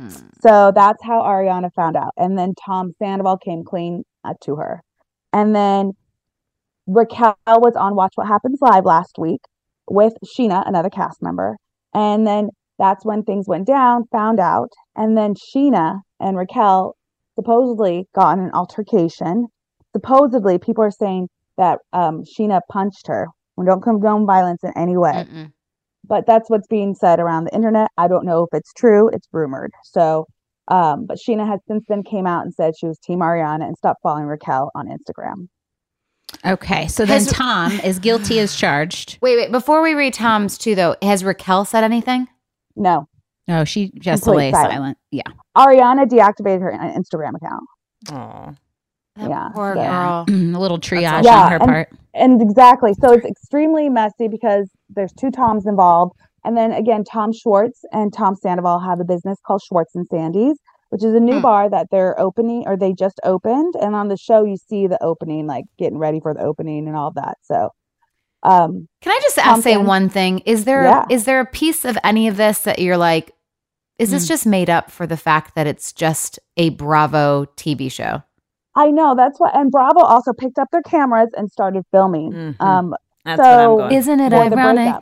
Speaker 6: So that's how Ariana found out. And then Tom Sandoval came clean to her. And then Raquel was on Watch What Happens Live last week with Sheena, another cast member. And then that's when things went down, found out. And then Sheena and Raquel supposedly got in an altercation. Supposedly, people are saying that Sheena punched her. We don't condone violence in any way. But that's what's being said around the internet. I don't know if it's true. It's rumored. So, but Sheena has since then came out and said she was Team Ariana and stopped following Raquel on Instagram.
Speaker 3: Okay. So then Tom is guilty as charged.
Speaker 1: Wait. Before we read Tom's too, though, has Raquel said anything?
Speaker 6: No.
Speaker 3: No, she just lay silent. Yeah.
Speaker 6: Ariana deactivated her Instagram account.
Speaker 1: Oh.
Speaker 6: Poor
Speaker 1: girl.
Speaker 3: A little triage on her part.
Speaker 6: And exactly. So it's extremely messy because there's 2 Toms involved. And then again, Tom Schwartz and Tom Sandoval have a business called Schwartz and Sandy's, which is a new bar that they're opening or they just opened. And on the show, you see the opening, like getting ready for the opening and all that. So
Speaker 1: can I just say one thing? Is there a piece of any of this that you're like, is this just made up for the fact that it's just a Bravo TV show?
Speaker 6: I know, that's what, and Bravo also picked up their cameras and started filming.
Speaker 4: That's what I'm going.
Speaker 1: Isn't it ironic?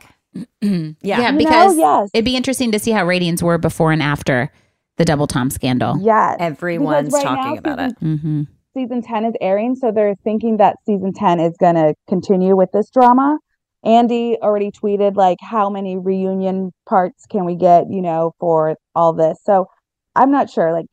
Speaker 3: Because it'd be interesting to see how ratings were before and after the Double Tom scandal.
Speaker 6: Yes,
Speaker 4: everyone's talking about it.
Speaker 6: Season 10 is airing, so they're thinking that season 10 is going to continue with this drama. Andy already tweeted, like, how many reunion parts can we get, for all this? So I'm not sure. Like,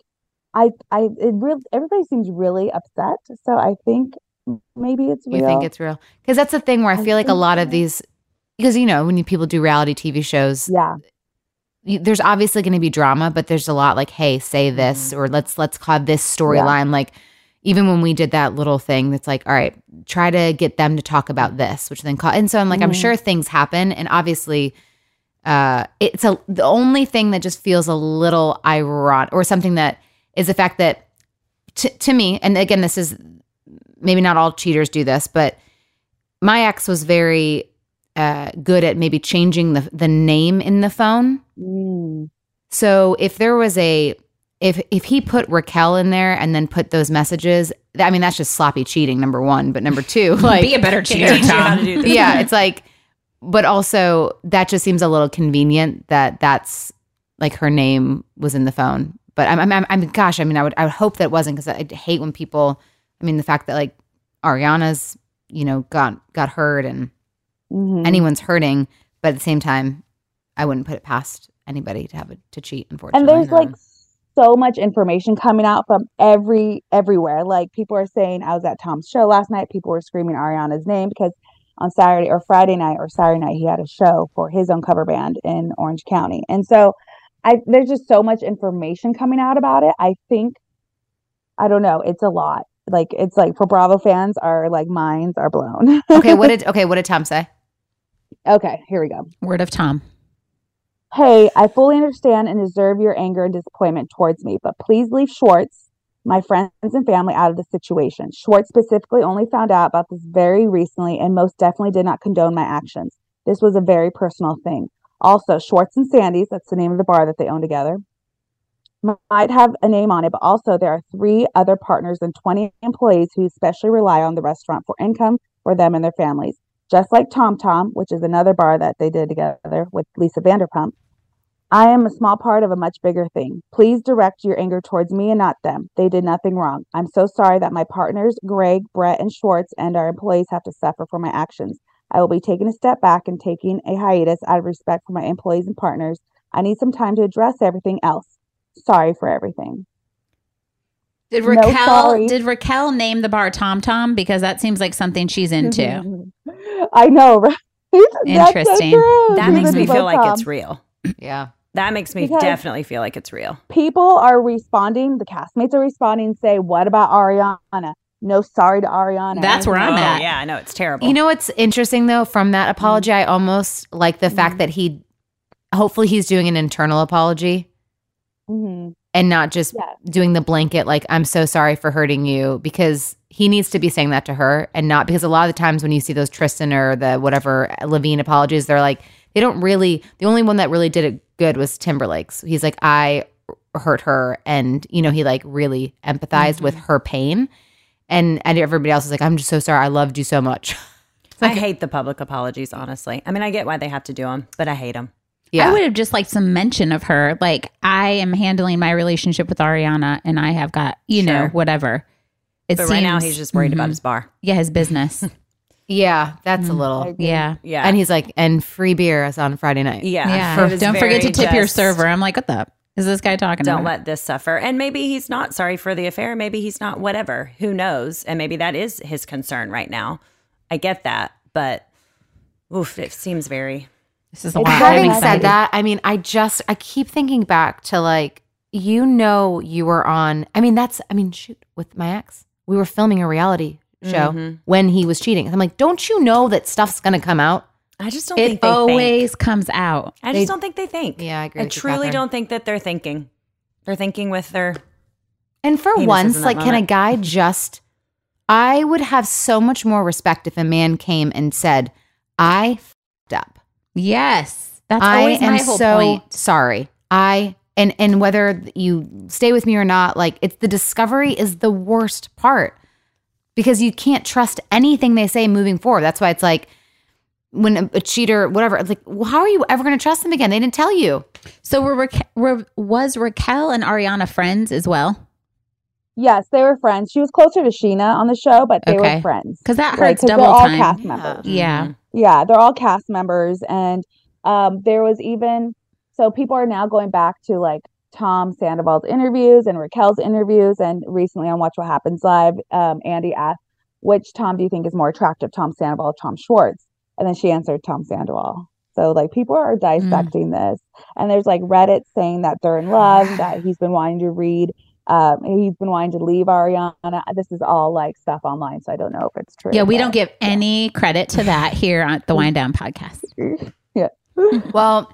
Speaker 6: everybody seems really upset. So I think maybe it's real.
Speaker 1: You think it's real? Because that's the thing where I feel like a lot of these, because, when people do reality TV shows, there's obviously going to be drama, but there's a lot like, hey, say this, or let's call this storyline. Like, even when we did that little thing that's like, all right, try to get them to talk about this, which then and so I'm like, I'm sure things happen. And obviously it's the only thing that just feels a little ironic or something that is the fact that to me, and again, this is maybe not all cheaters do this, but my ex was very good at maybe changing the name in the phone. So if there was if he put Raquel in there and then put those messages, I mean, that's just sloppy cheating, number one. But number two, like,
Speaker 3: be a better cheater, Tom.
Speaker 1: Yeah, it's like, but also that just seems a little convenient that that's like her name was in the phone. But gosh, I mean, I would hope that it wasn't, because I hate when people, I mean, the fact that like Ariana's, got hurt and anyone's hurting, but at the same time, I wouldn't put it past anybody to cheat, unfortunately.
Speaker 6: And there's like so much information coming out from everywhere. Like people are saying, I was at Tom's show last night. People were screaming Ariana's name because on Saturday or Friday night or Saturday night, he had a show for his own cover band in Orange County. And so there's just so much information coming out about it. I think, I don't know, it's a lot. Like, it's like for Bravo fans, our like minds are blown.
Speaker 1: What did Tom say?
Speaker 6: Okay, here we go.
Speaker 3: Word of Tom.
Speaker 6: Hey, I fully understand and deserve your anger and disappointment towards me, but please leave Schwartz, my friends and family, out of the situation. Schwartz specifically only found out about this very recently and most definitely did not condone my actions. This was a very personal thing. Also, Schwartz and Sandy's, that's the name of the bar that they own together, might have a name on it, but also there are 3 other partners and 20 employees who especially rely on the restaurant for income for them and their families. Just like Tom Tom, which is another bar that they did together with Lisa Vanderpump, I am a small part of a much bigger thing. Please direct your anger towards me and not them. They did nothing wrong. I'm so sorry that my partners, Greg, Brett, and Schwartz, and our employees have to suffer for my actions. I will be taking a step back and taking a hiatus out of respect for my employees and partners. I need some time to address everything else. Sorry for everything.
Speaker 3: Did Raquel name the bar Tom Tom? Because that seems like something she's into.
Speaker 6: I know, right?
Speaker 3: Interesting.
Speaker 4: That makes me feel like it's real.
Speaker 1: Yeah.
Speaker 4: That makes me definitely feel like it's real.
Speaker 6: People are responding. The castmates are responding and say, what about Ariana? No, sorry to Ariana.
Speaker 3: That's where I'm at.
Speaker 4: Yeah, I know. It's terrible.
Speaker 1: You know what's interesting, though, from that apology? I almost like the fact that hopefully he's doing an internal apology and not just doing the blanket, like, I'm so sorry for hurting you, because he needs to be saying that to her, and not because a lot of the times when you see those Tristan or the whatever Levine apologies, they're like, they don't really, the only one that really did it good was Timberlake's. He's like, I hurt her, and, he like really empathized with her pain. And everybody else is like, I'm just so sorry. I loved you so much.
Speaker 4: I hate the public apologies, honestly. I mean, I get why they have to do them, but I hate them.
Speaker 3: Yeah. I would have just liked some mention of her. Like, I am handling my relationship with Ariana and I have got, know, whatever.
Speaker 4: But right now he's just worried about his bar.
Speaker 3: Yeah, his business.
Speaker 1: Yeah, that's a little.
Speaker 3: Yeah.
Speaker 1: And he's like, and free beer is on Friday night.
Speaker 4: Yeah.
Speaker 3: Don't forget to tip your server. I'm like, what the is this guy talking about?
Speaker 4: Don't let this suffer. And maybe he's not sorry for the affair. Maybe he's not, whatever. Who knows? And maybe that is his concern right now. I get that. But it seems very.
Speaker 3: This is a lot.
Speaker 1: Having said that, I mean, I keep thinking back to like, you were on, shoot, with my ex. We were filming a reality show when he was cheating. I'm like, don't you know that stuff's going to come out?
Speaker 4: I just don't think
Speaker 3: they always comes out.
Speaker 4: I just don't think they think.
Speaker 1: Yeah, I agree.
Speaker 4: I truly don't think that they're thinking. They're thinking with their.
Speaker 1: And for once, like, can a guy just? I would have so much more respect if a man came and said, "I f***ed up."
Speaker 3: Yes, that's always my whole point.
Speaker 1: Sorry. And whether you stay with me or not, like, it's the discovery is the worst part, because you can't trust anything they say moving forward. That's why it's like, when a cheater, whatever, it's like, well, how are you ever going to trust them again? They didn't tell you.
Speaker 3: So was Raquel and Ariana friends as well?
Speaker 6: Yes, they were friends. She was closer to Sheena on the show, but they were friends.
Speaker 3: Because that hurts double
Speaker 6: they're all
Speaker 3: time.
Speaker 6: cast members.
Speaker 3: Yeah.
Speaker 6: Yeah, they're all cast members. And there was so people are now going back to like Tom Sandoval's interviews and Raquel's interviews. And recently on Watch What Happens Live, Andy asked, which Tom do you think is more attractive, Tom Sandoval or Tom Schwartz? And then she answered Tom Sandoval. So like people are dissecting this. And there's like Reddit saying that they're in love, that he's been wanting to read. He's been wanting to leave Ariana. This is all like stuff online. So I don't know if it's true.
Speaker 3: Yeah, we don't give any credit to that here on the Wind Down podcast.
Speaker 6: Yeah.
Speaker 1: Well,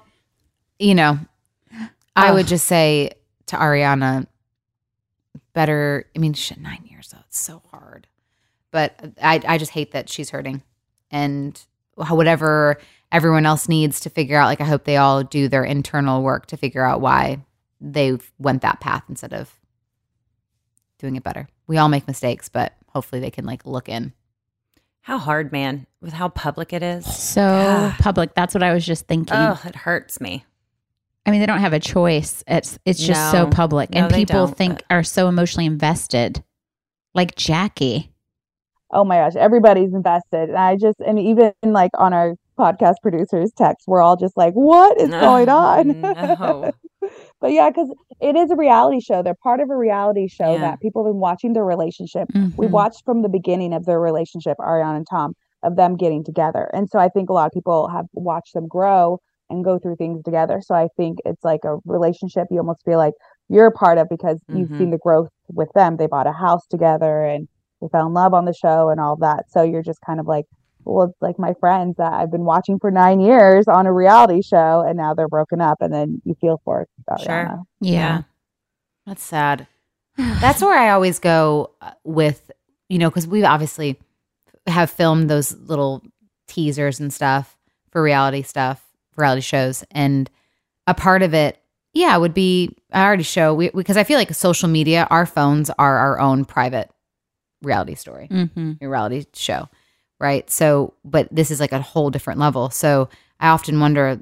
Speaker 1: I would just say to Ariana, better. I mean, 9 years though. It's so hard. But I just hate that she's hurting. And whatever everyone else needs to figure out, like, I hope they all do their internal work to figure out why they went that path instead of doing it better. We all make mistakes, but hopefully they can like look in.
Speaker 4: How hard, man, with how public it is.
Speaker 3: So public. That's what I was just thinking.
Speaker 4: Oh, it hurts me.
Speaker 3: I mean, they don't have a choice. It's just so
Speaker 4: No.
Speaker 3: public,
Speaker 4: No,
Speaker 3: and
Speaker 4: they
Speaker 3: people
Speaker 4: don't.
Speaker 3: are so emotionally invested. Like Jackie.
Speaker 6: Oh my gosh, everybody's invested. And even like on our podcast producers text, we're all just like, what is going on?
Speaker 4: No.
Speaker 6: But yeah, because it is a reality show. They're part of a reality show
Speaker 4: Yeah.
Speaker 6: that people have been watching their relationship. We
Speaker 3: Mhm.
Speaker 6: watched from the beginning of their relationship, Ariana and Tom, of them getting together. And so I think a lot of people have watched them grow and go through things together. So I think it's like a relationship you almost feel like you're a part of because you've
Speaker 4: Mhm.
Speaker 6: seen the growth with them. They bought a house together and they fell in love on the show and all that. So you're just kind of like, well, it's like my friends that I've been watching for 9 years on a reality show and now they're broken up, and then you feel for Ariana.
Speaker 4: Sure.
Speaker 3: Yeah.
Speaker 1: That's sad. That's where I always go with, because we obviously have filmed those little teasers and stuff for reality shows. And a part of it, would be, I already show, because I feel like social media, our phones are our own private reality story, reality show, right? So, but this is like a whole different level. So I often wonder,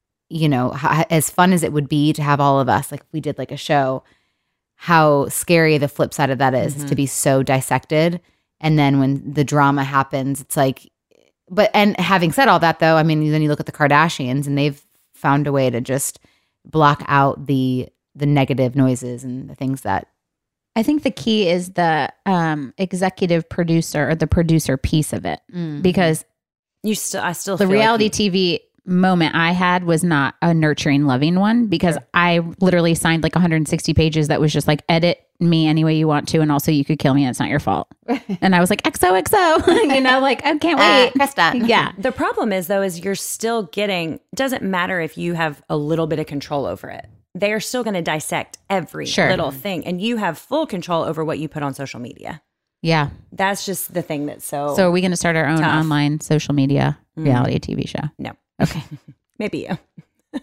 Speaker 1: how, as fun as it would be to have all of us, like if we did like a show, how scary the flip side of that is to be so dissected. And then when the drama happens, it's like, and having said all that though, I mean, then you look at the Kardashians and they've found a way to just block out the negative noises and the things that.
Speaker 3: I think the key is the executive producer or the producer piece of it, because
Speaker 4: I still
Speaker 3: the
Speaker 4: feel
Speaker 3: reality
Speaker 4: like
Speaker 3: TV moment I had was not a nurturing, loving one, because I literally signed like 160 pages that was just like, edit me any way you want to, and also you could kill me and it's not your fault. And I was like, XOXO, like I can't wait.
Speaker 1: Press that.
Speaker 3: Yeah.
Speaker 4: the problem is though, is you're still getting, doesn't matter if you have a little bit of control over it. They're still going to dissect every little thing, and you have full control over what you put on social media.
Speaker 3: Yeah.
Speaker 4: That's just the thing that's so
Speaker 3: So are we going to start our own
Speaker 4: tough.
Speaker 3: online social media reality TV show?
Speaker 4: No.
Speaker 3: Okay.
Speaker 4: Maybe you.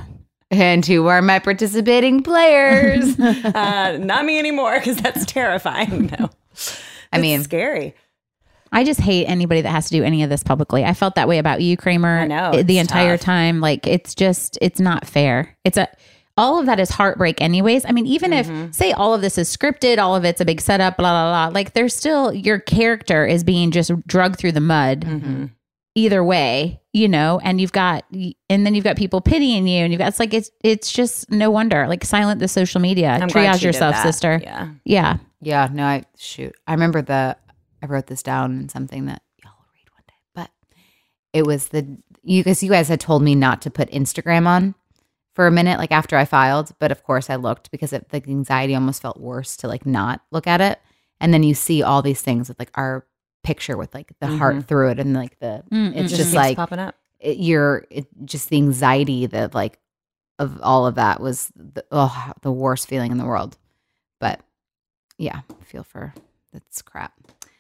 Speaker 1: And who are my participating players?
Speaker 4: Not me anymore, because that's terrifying. No.
Speaker 1: I mean,
Speaker 4: It's scary.
Speaker 3: I just hate anybody that has to do any of this publicly. I felt that way about you, Kramer.
Speaker 4: I know,
Speaker 3: the
Speaker 4: it's
Speaker 3: entire
Speaker 4: tough.
Speaker 3: time. Like it's not fair. All of that is heartbreak anyways. I mean, even if say all of this is scripted, all of it's a big setup, blah, blah, blah. Like there's still, your character is being just drugged through the mud either way, and then you've got people pitying you, and it's just no wonder. Like silent the social media.
Speaker 4: I'm glad
Speaker 3: Triage
Speaker 4: she did
Speaker 3: yourself,
Speaker 4: that.
Speaker 3: sister.
Speaker 4: Yeah.
Speaker 3: Yeah.
Speaker 1: yeah, no, I remember I wrote this down in something that y'all will read one day, but it was you guys had told me not to put Instagram on for a minute, like after I filed, but of course I looked because the anxiety almost felt worse to like not look at it. And then you see all these things with like our picture with like the heart through it, and like it's just
Speaker 4: Keeps
Speaker 1: like
Speaker 4: popping up.
Speaker 1: just the anxiety that like of all of that was the worst feeling in the world. But yeah, I feel for that's crap.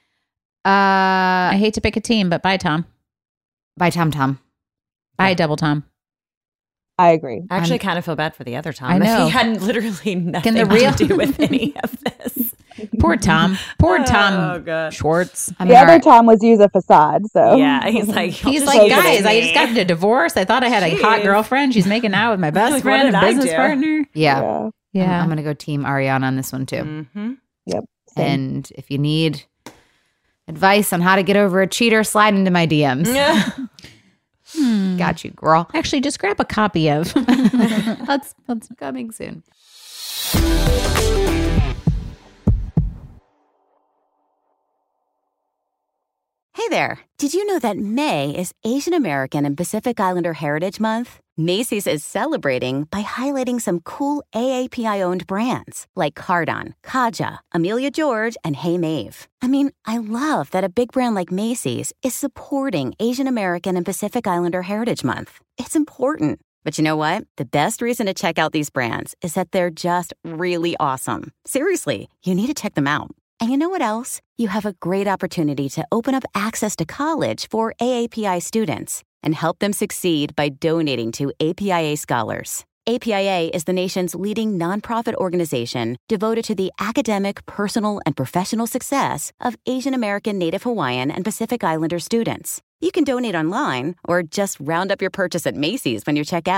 Speaker 3: I hate to pick a team, but bye, Tom.
Speaker 1: Bye, Tom Tom.
Speaker 3: Bye, Double Tom.
Speaker 6: I agree.
Speaker 4: I actually kind of feel bad for the other Tom.
Speaker 3: I know.
Speaker 4: He had literally nothing
Speaker 3: the real-
Speaker 4: to do with any of this.
Speaker 3: Poor Tom. Poor Tom
Speaker 4: Oh, God.
Speaker 3: Schwartz.
Speaker 1: I
Speaker 6: The
Speaker 1: mean,
Speaker 6: other
Speaker 1: all right.
Speaker 6: Tom was use a facade. So
Speaker 4: Yeah, he's like,
Speaker 3: He's
Speaker 4: "I'll
Speaker 3: like,
Speaker 4: just
Speaker 3: guys,
Speaker 4: use
Speaker 3: I
Speaker 4: me."
Speaker 3: just got a divorce. I thought I had a hot
Speaker 4: Jeez.
Speaker 3: girlfriend. She's making out with my best
Speaker 4: Like,
Speaker 3: friend
Speaker 4: what
Speaker 3: and
Speaker 4: did I
Speaker 3: business
Speaker 4: do?
Speaker 3: partner.
Speaker 1: Yeah.
Speaker 6: yeah.
Speaker 1: I'm gonna go team Ariana on this one too.
Speaker 4: Mhm.
Speaker 6: Yep. Same.
Speaker 1: And if you need advice on how to get over a cheater, slide into my DMs. Got you, girl.
Speaker 3: Actually, just grab a copy of.
Speaker 1: That's coming soon.
Speaker 5: Hey there. Did you know that May is Asian American and Pacific Islander Heritage Month? Macy's is celebrating by highlighting some cool AAPI-owned brands like Cardon, Kaja, Amelia George, and Hey Mave. I mean, I love that a big brand like Macy's is supporting Asian American and Pacific Islander Heritage Month. It's important. But you know what? The best reason to check out these brands is that they're just really awesome. Seriously, you need to check them out. And you know what else? You have a great opportunity to open up access to college for AAPI students and help them succeed by donating to APIA Scholars. APIA is the nation's leading nonprofit organization devoted to the academic, personal, and professional success of Asian American, Native Hawaiian, and Pacific Islander students. You can donate online or just round up your purchase at Macy's when you check out.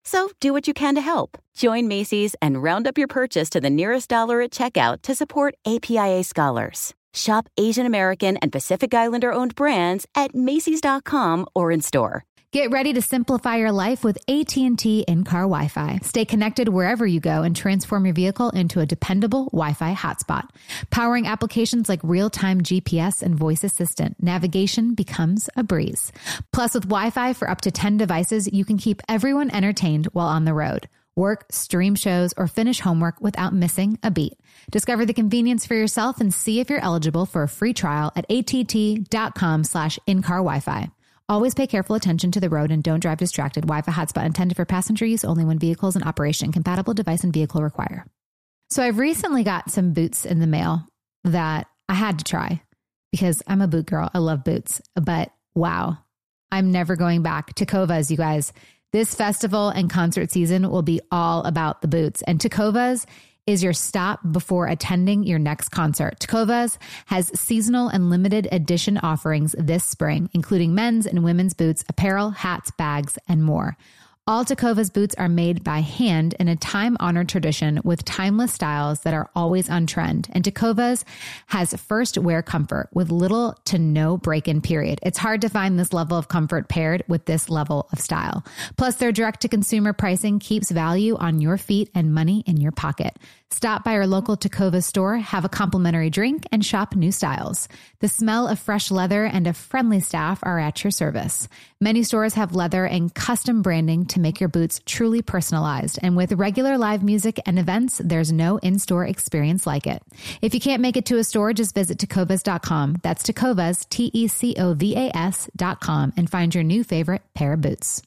Speaker 5: So do what you can to help. Join Macy's and round up your purchase to the nearest dollar at checkout to support APIA scholars. Shop Asian American and Pacific Islander owned brands at Macy's.com or in store.
Speaker 1: Get ready to simplify your life with AT&T in-car Wi-Fi. Stay connected wherever you go and transform your vehicle into a dependable Wi-Fi hotspot. Powering applications like real-time GPS and voice assistant, navigation becomes a breeze. Plus, with Wi-Fi for up to 10 devices, you can keep everyone entertained while on the road. Work, stream shows, or finish homework without missing a beat. Discover the convenience for yourself and see if you're eligible for a free trial at att.com/in-car Wi-Fi. Always pay careful attention to the road and don't drive distracted. Wi-Fi hotspot intended for passenger use only when vehicles in operation. Compatible device and vehicle require. So I've recently got some boots in the mail that I had to try because I'm a boot girl. I love boots. But wow, I'm never going back. Tecovas, you guys. This festival and concert season will be all about the boots. And Tecovas is your stop before attending your next concert. Tecovas has seasonal and limited edition offerings this spring, including men's and women's boots, apparel, hats, bags, and more. All Tecovas boots are made by hand in a time-honored tradition with timeless styles that are always on trend. And Tecovas has first wear comfort with little to no break-in period. It's hard to find this level of comfort paired with this level of style. Plus, their direct-to-consumer pricing keeps value on your feet and money in your pocket. Stop by our local Tecovas store, have a complimentary drink, and shop new styles. The smell of fresh leather and a friendly staff are at your service. Many stores have leather and custom branding to make your boots truly personalized. And with regular live music and events, there's no in-store experience like it. If you can't make it to a store, just visit tecovas.com. That's Tecovas, Tecovas.com, and find your new favorite pair of boots.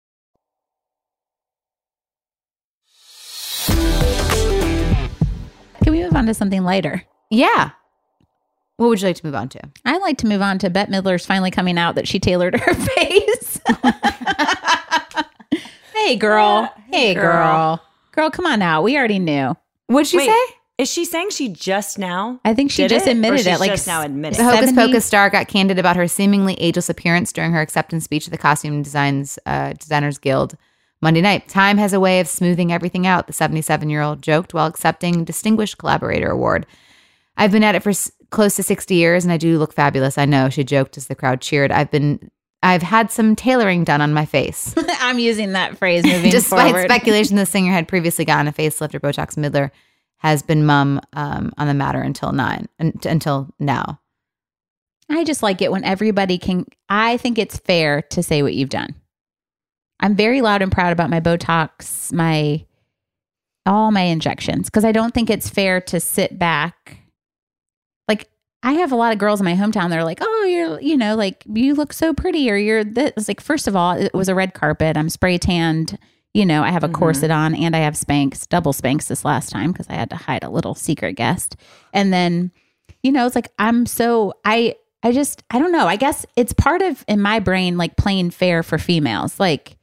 Speaker 3: Can we move on to something lighter?
Speaker 1: Yeah. What would you like to move on to?
Speaker 3: I'd like to move on to Bette Midler's finally coming out that she tailored her face. Hey, girl. Hey, girl. Girl, come on now. We already knew.
Speaker 1: What'd she say?
Speaker 4: Is she saying she just now?
Speaker 3: I think she just admitted it. Like
Speaker 4: just now admitted.
Speaker 1: The Hocus Pocus star got candid about her seemingly ageless appearance during her acceptance speech at the Costume Designers Guild Monday night. Time has a way of smoothing everything out, the 77-year-old joked while accepting Distinguished Collaborator Award. I've been at it for close to 60 years and I do look fabulous. I know, she joked as the crowd cheered. I've had some tailoring done on my face.
Speaker 3: I'm using that phrase moving
Speaker 1: Despite
Speaker 3: forward.
Speaker 1: speculation the singer had previously gotten a facelift or Botox, Midler has been mum on the matter until now.
Speaker 3: I just like it when everybody can. I think it's fair to say what you've done. I'm very loud and proud about my Botox, all my injections, because I don't think it's fair to sit back. Like, I have a lot of girls in my hometown that are like, oh, you look so pretty, or you're this. It's like, first of all, it was a red carpet. I'm spray tanned. I have a corset on and I have Spanx, double Spanx this last time because I had to hide a little secret guest. And then, it's like, I don't know. I guess it's part of, in my brain, like playing fair for females. Like,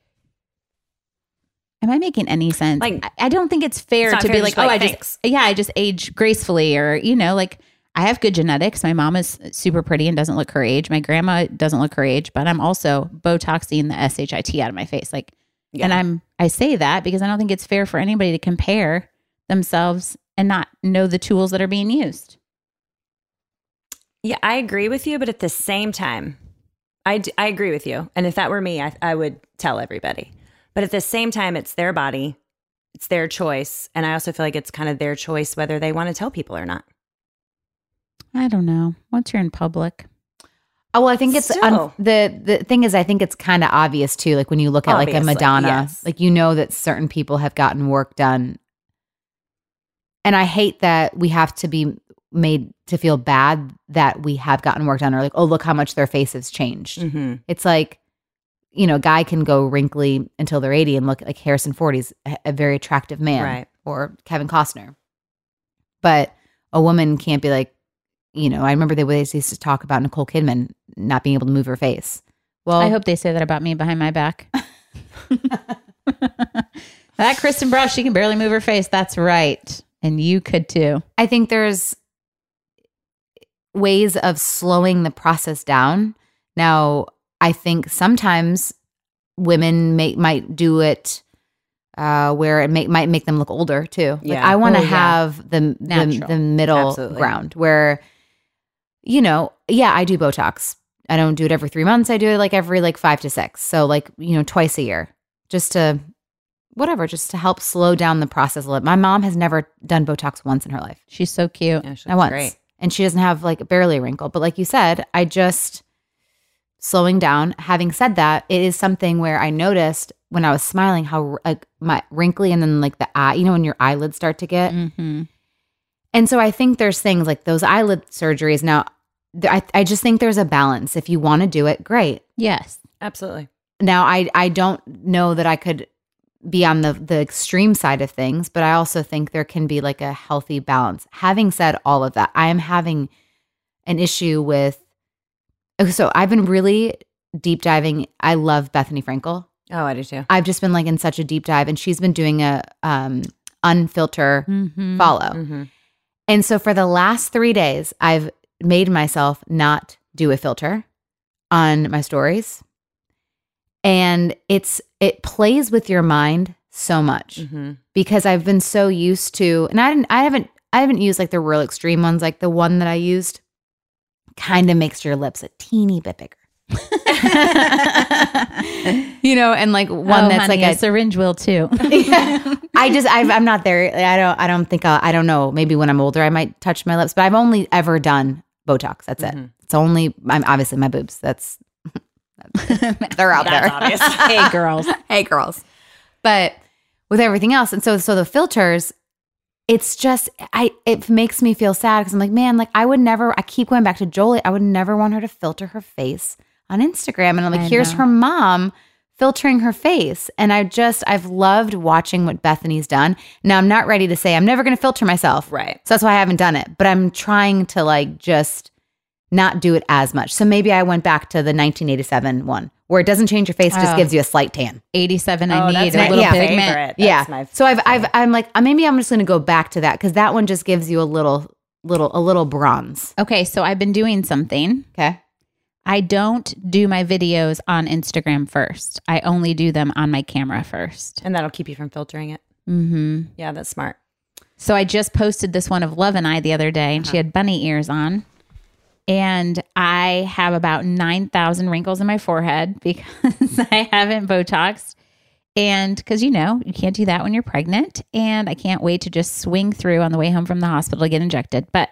Speaker 3: am I making any sense?
Speaker 4: Like,
Speaker 3: I don't think it's fair to be like, oh, I just age gracefully, or, like, I have good genetics. My mom is super pretty and doesn't look her age. My grandma doesn't look her age, but I'm also Botoxing the SHIT out of my face. Like, and I say that because I don't think it's fair for anybody to compare themselves and not know the tools that are being used.
Speaker 4: Yeah, I agree with you, but at the same time, I agree with you. And if that were me, I would tell everybody. But at the same time, it's their body, it's their choice. And I also feel like it's kind of their choice whether they want to tell people or not.
Speaker 3: I don't know. Once you're in public.
Speaker 1: Oh, well, I think it's the thing is, I think it's kind of obvious too. Like when you look at like a Madonna, like that certain people have gotten work done. And I hate that we have to be made to feel bad that we have gotten work done, or like, oh, look how much their face has changed. Mm-hmm. It's like, a guy can go wrinkly until they're 80 and look like Harrison Ford. He's a very attractive man,
Speaker 4: right? Or
Speaker 1: Kevin Costner. But a woman can't be like, I remember they used to talk about Nicole Kidman not being able to move her face. Well,
Speaker 3: I hope they say that about me behind my back. That Kristen Brush, she can barely move her face. That's right. And you could too.
Speaker 1: I think there's ways of slowing the process down. Now, I think sometimes women might do it where it might make them look older too. Like,
Speaker 4: Yeah.
Speaker 1: I want to
Speaker 3: Oh, yeah.
Speaker 1: have the
Speaker 3: Natural.
Speaker 1: middle
Speaker 4: Absolutely.
Speaker 1: ground where, you know, yeah, I do Botox. I don't do it every 3 months. I do it like every 5 to 6. So like, you know, twice a year, just to help slow down the process a little. My mom has never done Botox once in her life.
Speaker 3: She's so cute.
Speaker 4: Yeah, she
Speaker 1: Not
Speaker 4: looks
Speaker 1: once.
Speaker 4: great.
Speaker 1: And she doesn't have like barely a wrinkle. But like you said, I just slowing down. Having said that, it is something where I noticed when I was smiling how like my wrinkly and then like the eye, you know, when your eyelids start to get.
Speaker 3: Mm-hmm.
Speaker 1: And so I think there's things like those eyelid surgeries. Now, I just think there's a balance. If you want to do it, great.
Speaker 3: Yes.
Speaker 4: Absolutely.
Speaker 1: Now, I don't know that I could be on the extreme side of things, but I also think there can be like a healthy balance. Having said all of that, I am having an issue with, so I've been really deep diving. I love Bethany Frankel.
Speaker 4: Oh, I do too.
Speaker 1: I've just been like in such a deep dive, and she's been doing a unfilter
Speaker 3: Mm-hmm.
Speaker 1: follow.
Speaker 4: Mm-hmm.
Speaker 1: And so for the last 3 days, I've made myself not do a filter on my stories. And it plays with your mind so much
Speaker 4: Mm-hmm.
Speaker 1: because I've been so used to, and I haven't used like the real extreme ones. Like the one that I used kind of makes your lips a teeny bit bigger. You know, and like one that's
Speaker 3: honey,
Speaker 1: like
Speaker 3: a syringe will too.
Speaker 1: I'm not there. I don't think I don't know. Maybe when I'm older, I might touch my lips, but I've only ever done Botox. That's it. It's only, I'm obviously my boobs. They're out there.
Speaker 4: That's obvious.
Speaker 3: Hey, girls.
Speaker 1: Hey, girls. But with everything else, and so the filters, it's just it makes me feel sad because I'm like, man, like I keep going back to Jolie. I would never want her to filter her face on Instagram. And I'm like, here's her mom filtering her face. And I've loved watching what Bethany's done. Now I'm not ready to say I'm never going to filter myself.
Speaker 4: Right.
Speaker 1: So that's why I haven't done it. But I'm trying to like just not do it as much. So maybe I went back to the 1987 one where it doesn't change your face, it just gives you a slight tan.
Speaker 3: 87,
Speaker 4: Oh,
Speaker 3: I need
Speaker 4: that's
Speaker 3: a
Speaker 4: my
Speaker 3: little
Speaker 1: favorite.
Speaker 3: pigment.
Speaker 4: That's
Speaker 1: Yeah.
Speaker 4: my
Speaker 1: So I'm like, maybe I'm just going to go back to that because that one just gives you a little bronze.
Speaker 3: Okay, so I've been doing something.
Speaker 1: Okay.
Speaker 3: I don't do my videos on Instagram first. I only do them on my camera first.
Speaker 4: And that'll keep you from filtering it.
Speaker 3: Mm-hmm.
Speaker 4: Yeah, that's smart.
Speaker 3: So I just posted this one of Love and I the other day, and she had bunny ears on. And I have about 9,000 wrinkles in my forehead because I haven't Botoxed. And because, you know, you can't do that when you're pregnant. And I can't wait to just swing through on the way home from the hospital to get injected. But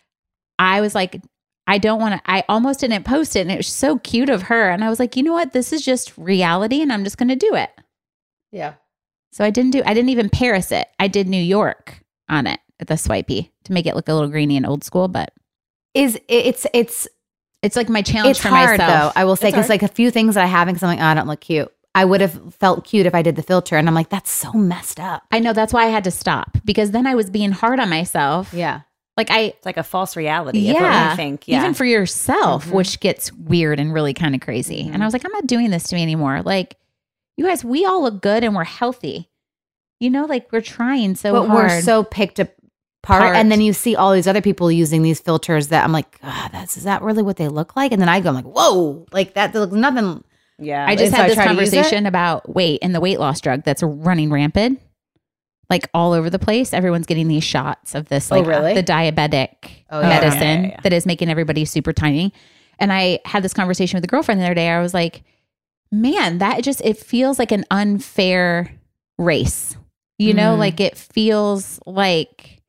Speaker 3: I was like, I don't want to, I almost didn't post it. And it was so cute of her. And I was like, you know what? This is just reality and I'm just going to do it.
Speaker 1: Yeah.
Speaker 3: So I didn't even Paris it. I did New York on it at the swipey to make it look a little grainy and old school. But
Speaker 1: It's
Speaker 3: like my challenge
Speaker 1: it's
Speaker 3: for
Speaker 1: hard
Speaker 3: myself.
Speaker 1: though. I will say
Speaker 4: It's
Speaker 1: because
Speaker 4: hard.
Speaker 1: like a few things that I haven't because I'm like, oh, I don't look cute. I would have felt cute if I did the filter, and I'm like, that's so messed up.
Speaker 3: I know, that's why I had to stop because then I was being hard on myself.
Speaker 1: Yeah.
Speaker 3: Like
Speaker 4: It's like a false reality of what
Speaker 3: yeah,
Speaker 4: we think. Yeah.
Speaker 3: even for yourself, which gets weird and really kind of crazy. And I was like, I'm not doing this to me anymore. Like, you guys, we all look good and we're healthy. You know, like we're trying so
Speaker 1: But
Speaker 3: hard.
Speaker 1: we're so picked apart, and then you see all these other people using these filters that I'm like, is that really what they look like? And then I go, I'm like, whoa, like that looks nothing.
Speaker 4: yeah.
Speaker 3: I just
Speaker 1: so
Speaker 3: had
Speaker 1: I
Speaker 3: this
Speaker 1: try to use
Speaker 3: conversation about weight and the weight loss drug that's running rampant, like all over the place. Everyone's getting these shots of this, like
Speaker 1: really?
Speaker 3: the diabetic
Speaker 1: Oh, yeah.
Speaker 3: medicine
Speaker 4: Yeah.
Speaker 3: that is making everybody super tiny. And I had this conversation with a girlfriend the other day. I was like, man, it feels like an unfair race. You know, like it feels like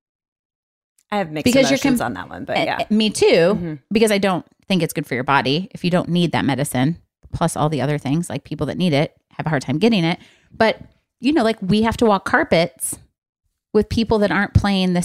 Speaker 4: I have mixed
Speaker 3: because
Speaker 4: emotions on that one, but yeah.
Speaker 3: me too, because I don't think it's good for your body if you don't need that medicine, plus all the other things like people that need it have a hard time getting it. But, you know, like we have to walk carpets with people that aren't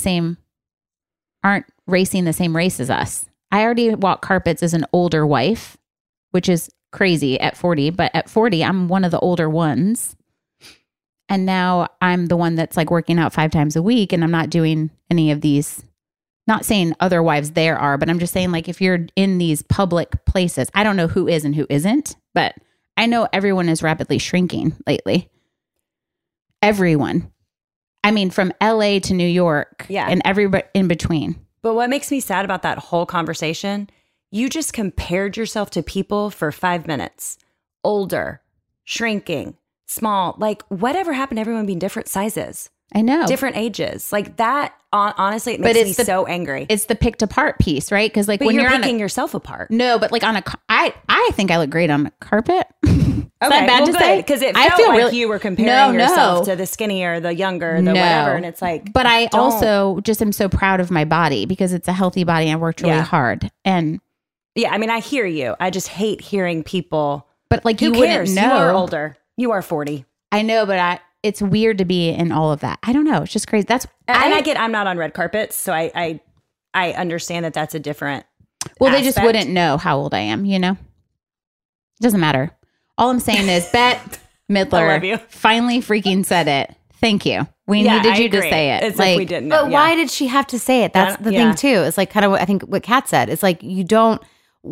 Speaker 3: racing the same race as us. I already walk carpets as an older wife, which is crazy at 40, but at 40, I'm one of the older ones. And now I'm the one that's like working out 5 times a week and I'm not doing any of these. Not saying other wives there are, but I'm just saying like if you're in these public places, I don't know who is and who isn't, but I know everyone is rapidly shrinking lately. Everyone. I mean, from LA to New York and everybody in between.
Speaker 4: But what makes me sad about that whole conversation, you just compared yourself to people for 5 minutes. Older, shrinking, small, like whatever happened to everyone being different sizes,
Speaker 3: I know.
Speaker 4: different ages, like that. Honestly, it makes me so angry.
Speaker 3: It's the picked apart piece, right? Because like
Speaker 4: But
Speaker 3: when
Speaker 4: you're
Speaker 3: you're
Speaker 4: picking yourself apart.
Speaker 3: no, but like on I think I look great on a carpet. Is
Speaker 4: Okay,
Speaker 3: that bad to say?
Speaker 4: Because it
Speaker 3: I
Speaker 4: felt
Speaker 3: feel
Speaker 4: like
Speaker 3: really-
Speaker 4: you were comparing
Speaker 3: No,
Speaker 4: yourself
Speaker 3: no.
Speaker 4: to the skinnier, the younger, the whatever, and it's like.
Speaker 3: But I
Speaker 4: don't.
Speaker 3: also just am so proud of my body because it's a healthy body and I worked really
Speaker 4: Yeah.
Speaker 3: hard. And
Speaker 4: Yeah, I mean, I hear you. I just hate hearing people.
Speaker 3: but like
Speaker 4: Who
Speaker 3: you
Speaker 4: cares?
Speaker 3: wouldn't know.
Speaker 4: You are older. You are 40.
Speaker 3: I know, but it's weird to be in all of that. I don't know. It's just crazy. That's
Speaker 4: And I get I'm not on red carpets, so I understand that that's a different.
Speaker 3: well, they just
Speaker 4: aspect.
Speaker 3: wouldn't know how old I am. You know, it doesn't matter. All I'm saying is, Bette Midler
Speaker 4: I love you.
Speaker 3: finally freaking said it. Thank you. We
Speaker 4: Yeah,
Speaker 3: needed
Speaker 4: I
Speaker 3: you to
Speaker 4: agree.
Speaker 3: say it.
Speaker 4: It's like we didn't know.
Speaker 1: But why did she have to say it? That's the
Speaker 4: Yeah.
Speaker 1: thing too. It's like kind of what I think what Kat said. It's like you don't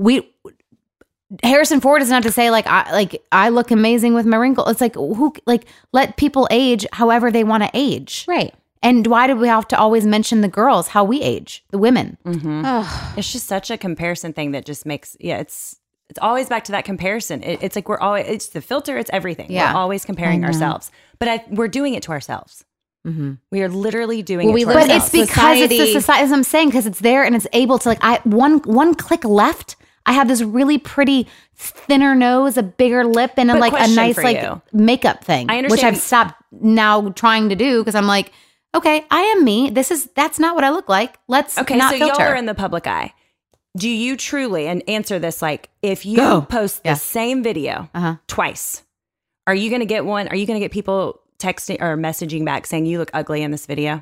Speaker 1: Harrison Ford doesn't have to say I look amazing with my wrinkle. It's like who let people age however they want to age.
Speaker 3: Right.
Speaker 1: And why do we have to always mention the girls how we age, the women?
Speaker 4: It's just such a comparison thing that just makes it's always back to that comparison. It's like we're always it's the filter, it's everything.
Speaker 1: Yeah.
Speaker 4: We're always comparing ourselves, but we're doing it to ourselves. We are literally doing
Speaker 3: Well,
Speaker 4: it
Speaker 3: we
Speaker 4: to
Speaker 3: live-
Speaker 1: But
Speaker 4: ourselves.
Speaker 1: it's because it's the
Speaker 3: Society-
Speaker 1: society, as I'm saying, because it's there and it's able to one click left. I have this really pretty thinner nose, a bigger lip, and
Speaker 4: But
Speaker 1: a
Speaker 4: question
Speaker 1: nice
Speaker 4: for
Speaker 1: like
Speaker 4: you.
Speaker 1: makeup thing,
Speaker 4: I
Speaker 1: which
Speaker 4: understand-
Speaker 1: I've stopped now trying to do because I'm like, okay, I am me. That's not what I look like. Let's
Speaker 4: Okay,
Speaker 1: not
Speaker 4: so
Speaker 1: filter.
Speaker 4: y'all are in the public eye. Do you truly, and answer this, like if you
Speaker 1: Go.
Speaker 4: post
Speaker 1: Yeah.
Speaker 4: the same video twice, are you going to get one? Are you going to get people texting or messaging back saying you look ugly in this video?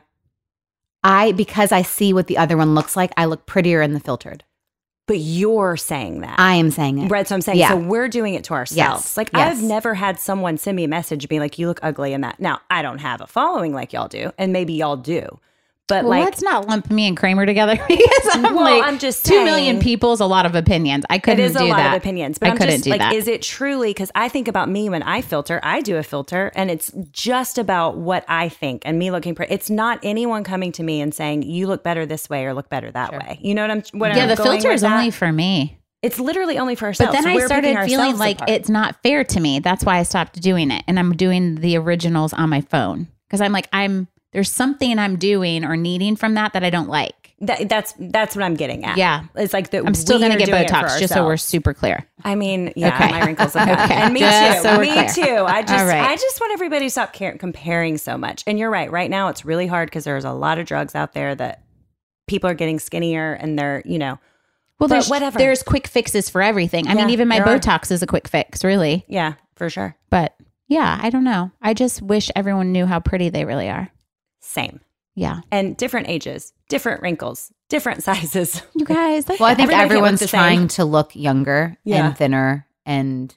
Speaker 1: Because I see what the other one looks like, I look prettier in the filtered.
Speaker 4: But you're saying that.
Speaker 1: I am saying it.
Speaker 4: Right, so I'm saying,
Speaker 1: Yeah.
Speaker 4: so we're doing it to ourselves.
Speaker 1: Yes,
Speaker 4: Like,
Speaker 1: yes.
Speaker 4: I've never had someone send me a message being like, you look ugly in that. Now, I don't have a following like y'all do, and maybe y'all do. But
Speaker 3: Well,
Speaker 4: like,
Speaker 3: let's not lump me and Kramer together because
Speaker 4: I'm just
Speaker 3: 2 million
Speaker 4: saying-
Speaker 3: people is a lot of opinions. I
Speaker 4: it
Speaker 3: couldn't
Speaker 4: is a
Speaker 3: do
Speaker 4: lot
Speaker 3: that.
Speaker 4: of opinions. But
Speaker 3: I
Speaker 4: I'm
Speaker 3: couldn't
Speaker 4: just
Speaker 3: do
Speaker 4: like,
Speaker 3: that.
Speaker 4: is it truly, because I think about me when I filter, I do a filter, and it's just about what I think and me looking pretty. It's not anyone coming to me and saying, you look better this way or look better that way. You know what I'm
Speaker 3: yeah,
Speaker 4: I'm
Speaker 3: the
Speaker 4: going
Speaker 3: filter
Speaker 4: with
Speaker 3: is
Speaker 4: that?
Speaker 3: only for me.
Speaker 4: It's literally only for
Speaker 3: But
Speaker 4: ourselves.
Speaker 3: then I
Speaker 4: We're
Speaker 3: started
Speaker 4: picking
Speaker 3: feeling
Speaker 4: ourselves
Speaker 3: like
Speaker 4: apart.
Speaker 3: it's not fair to me. That's why I stopped doing it. And I'm doing the originals on my phone because I'm like, there's something I'm doing or needing from that I don't like.
Speaker 4: That's what I'm getting at.
Speaker 3: Yeah.
Speaker 4: It's like that.
Speaker 3: I'm still
Speaker 4: we
Speaker 3: going
Speaker 4: are
Speaker 3: to get
Speaker 4: doing it for
Speaker 3: Botox just so we're
Speaker 4: ourselves.
Speaker 3: super clear.
Speaker 4: I mean, yeah,
Speaker 3: Okay.
Speaker 4: my wrinkles have gone.
Speaker 3: Okay.
Speaker 4: And me
Speaker 3: Just
Speaker 4: too.
Speaker 3: so we're
Speaker 4: Me
Speaker 3: clear.
Speaker 4: too.
Speaker 3: All right.
Speaker 4: I just want everybody to stop comparing so much. And you're right. Right now, it's really hard because there's a lot of drugs out there that people are getting skinnier, and they're,
Speaker 3: Well,
Speaker 4: but
Speaker 3: there's
Speaker 4: whatever.
Speaker 3: there's quick fixes for everything. I mean,
Speaker 4: Yeah,
Speaker 3: even my
Speaker 4: there are.
Speaker 3: Botox is a quick fix, really.
Speaker 4: yeah, for sure.
Speaker 3: But yeah, I don't know. I just wish everyone knew how pretty they really are.
Speaker 4: Same.
Speaker 3: Yeah.
Speaker 4: And different ages, different wrinkles, different sizes.
Speaker 3: You guys,
Speaker 1: Well, I think
Speaker 4: Everybody can't look
Speaker 1: everyone's
Speaker 4: the same.
Speaker 1: trying to look younger
Speaker 4: Yeah.
Speaker 1: and thinner and,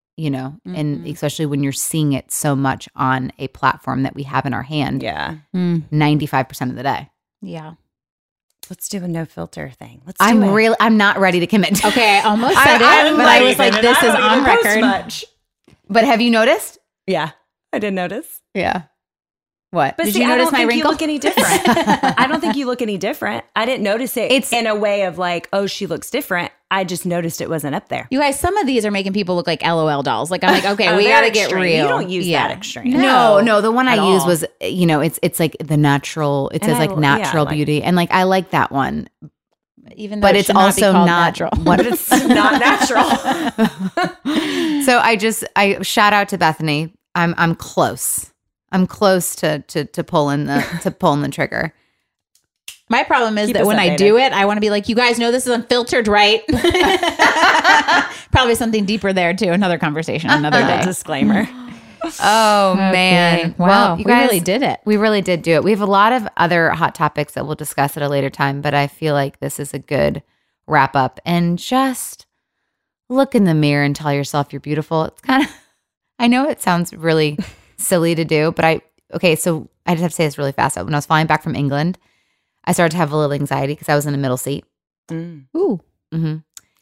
Speaker 1: and especially when you're seeing it so much on a platform that we have in our hand
Speaker 4: Yeah.
Speaker 1: 95% of the day.
Speaker 3: yeah.
Speaker 4: Let's do a no filter thing. Let's do it.
Speaker 1: I'm not ready to commit to
Speaker 3: Okay, I almost said
Speaker 1: I'm
Speaker 3: it, but
Speaker 1: not
Speaker 3: I was
Speaker 1: even,
Speaker 3: like, this is on record.
Speaker 4: Much.
Speaker 1: But have you noticed?
Speaker 4: Yeah, I didn't notice.
Speaker 1: Yeah. What?
Speaker 4: But
Speaker 3: Did
Speaker 4: see,
Speaker 3: you
Speaker 4: I
Speaker 3: notice
Speaker 4: don't
Speaker 3: my
Speaker 4: think
Speaker 3: wrinkle?
Speaker 4: you look any different. I don't think you look any different. I didn't notice it
Speaker 1: It's-
Speaker 4: in a way of like, oh, she looks different. I just noticed it wasn't up there.
Speaker 3: You guys, some of these are making people look like LOL dolls. Like I'm like, okay,
Speaker 4: Oh,
Speaker 3: we
Speaker 4: they're
Speaker 3: got to get
Speaker 4: extreme.
Speaker 3: real.
Speaker 4: You don't use that extreme.
Speaker 1: No, the one
Speaker 4: At
Speaker 1: I used
Speaker 4: all.
Speaker 1: was, it's like the natural, it
Speaker 4: And
Speaker 1: says
Speaker 4: I-
Speaker 1: like natural
Speaker 4: yeah, like-
Speaker 1: beauty. And like, I like that one,
Speaker 3: Even though
Speaker 1: but
Speaker 3: it
Speaker 1: it's
Speaker 3: should not be
Speaker 1: also
Speaker 3: called
Speaker 1: not
Speaker 3: natural.
Speaker 1: what
Speaker 4: But it's not natural.
Speaker 1: So I shout out to Bethany. I'm close. I'm close to pulling the trigger.
Speaker 3: My problem is
Speaker 4: Keep
Speaker 3: that
Speaker 4: us
Speaker 3: when I
Speaker 4: updated.
Speaker 3: do it, I want to be like, you guys know this is unfiltered, right? Probably something deeper there too. Another conversation, another day.
Speaker 4: Disclaimer.
Speaker 1: Oh man.
Speaker 3: Wow,
Speaker 1: Well, you
Speaker 3: we
Speaker 1: guys,
Speaker 3: really did it.
Speaker 1: We really did do it. We have a lot of other hot topics that we'll discuss at a later time, but I feel like this is a good wrap up. And just look in the mirror and tell yourself you're beautiful. It's kind of, I know it sounds really silly to do, but so I just have to say this really fast. When I was flying back from England, I started to have a little anxiety because I was in the middle seat.
Speaker 3: Ooh.
Speaker 1: Mm-hmm.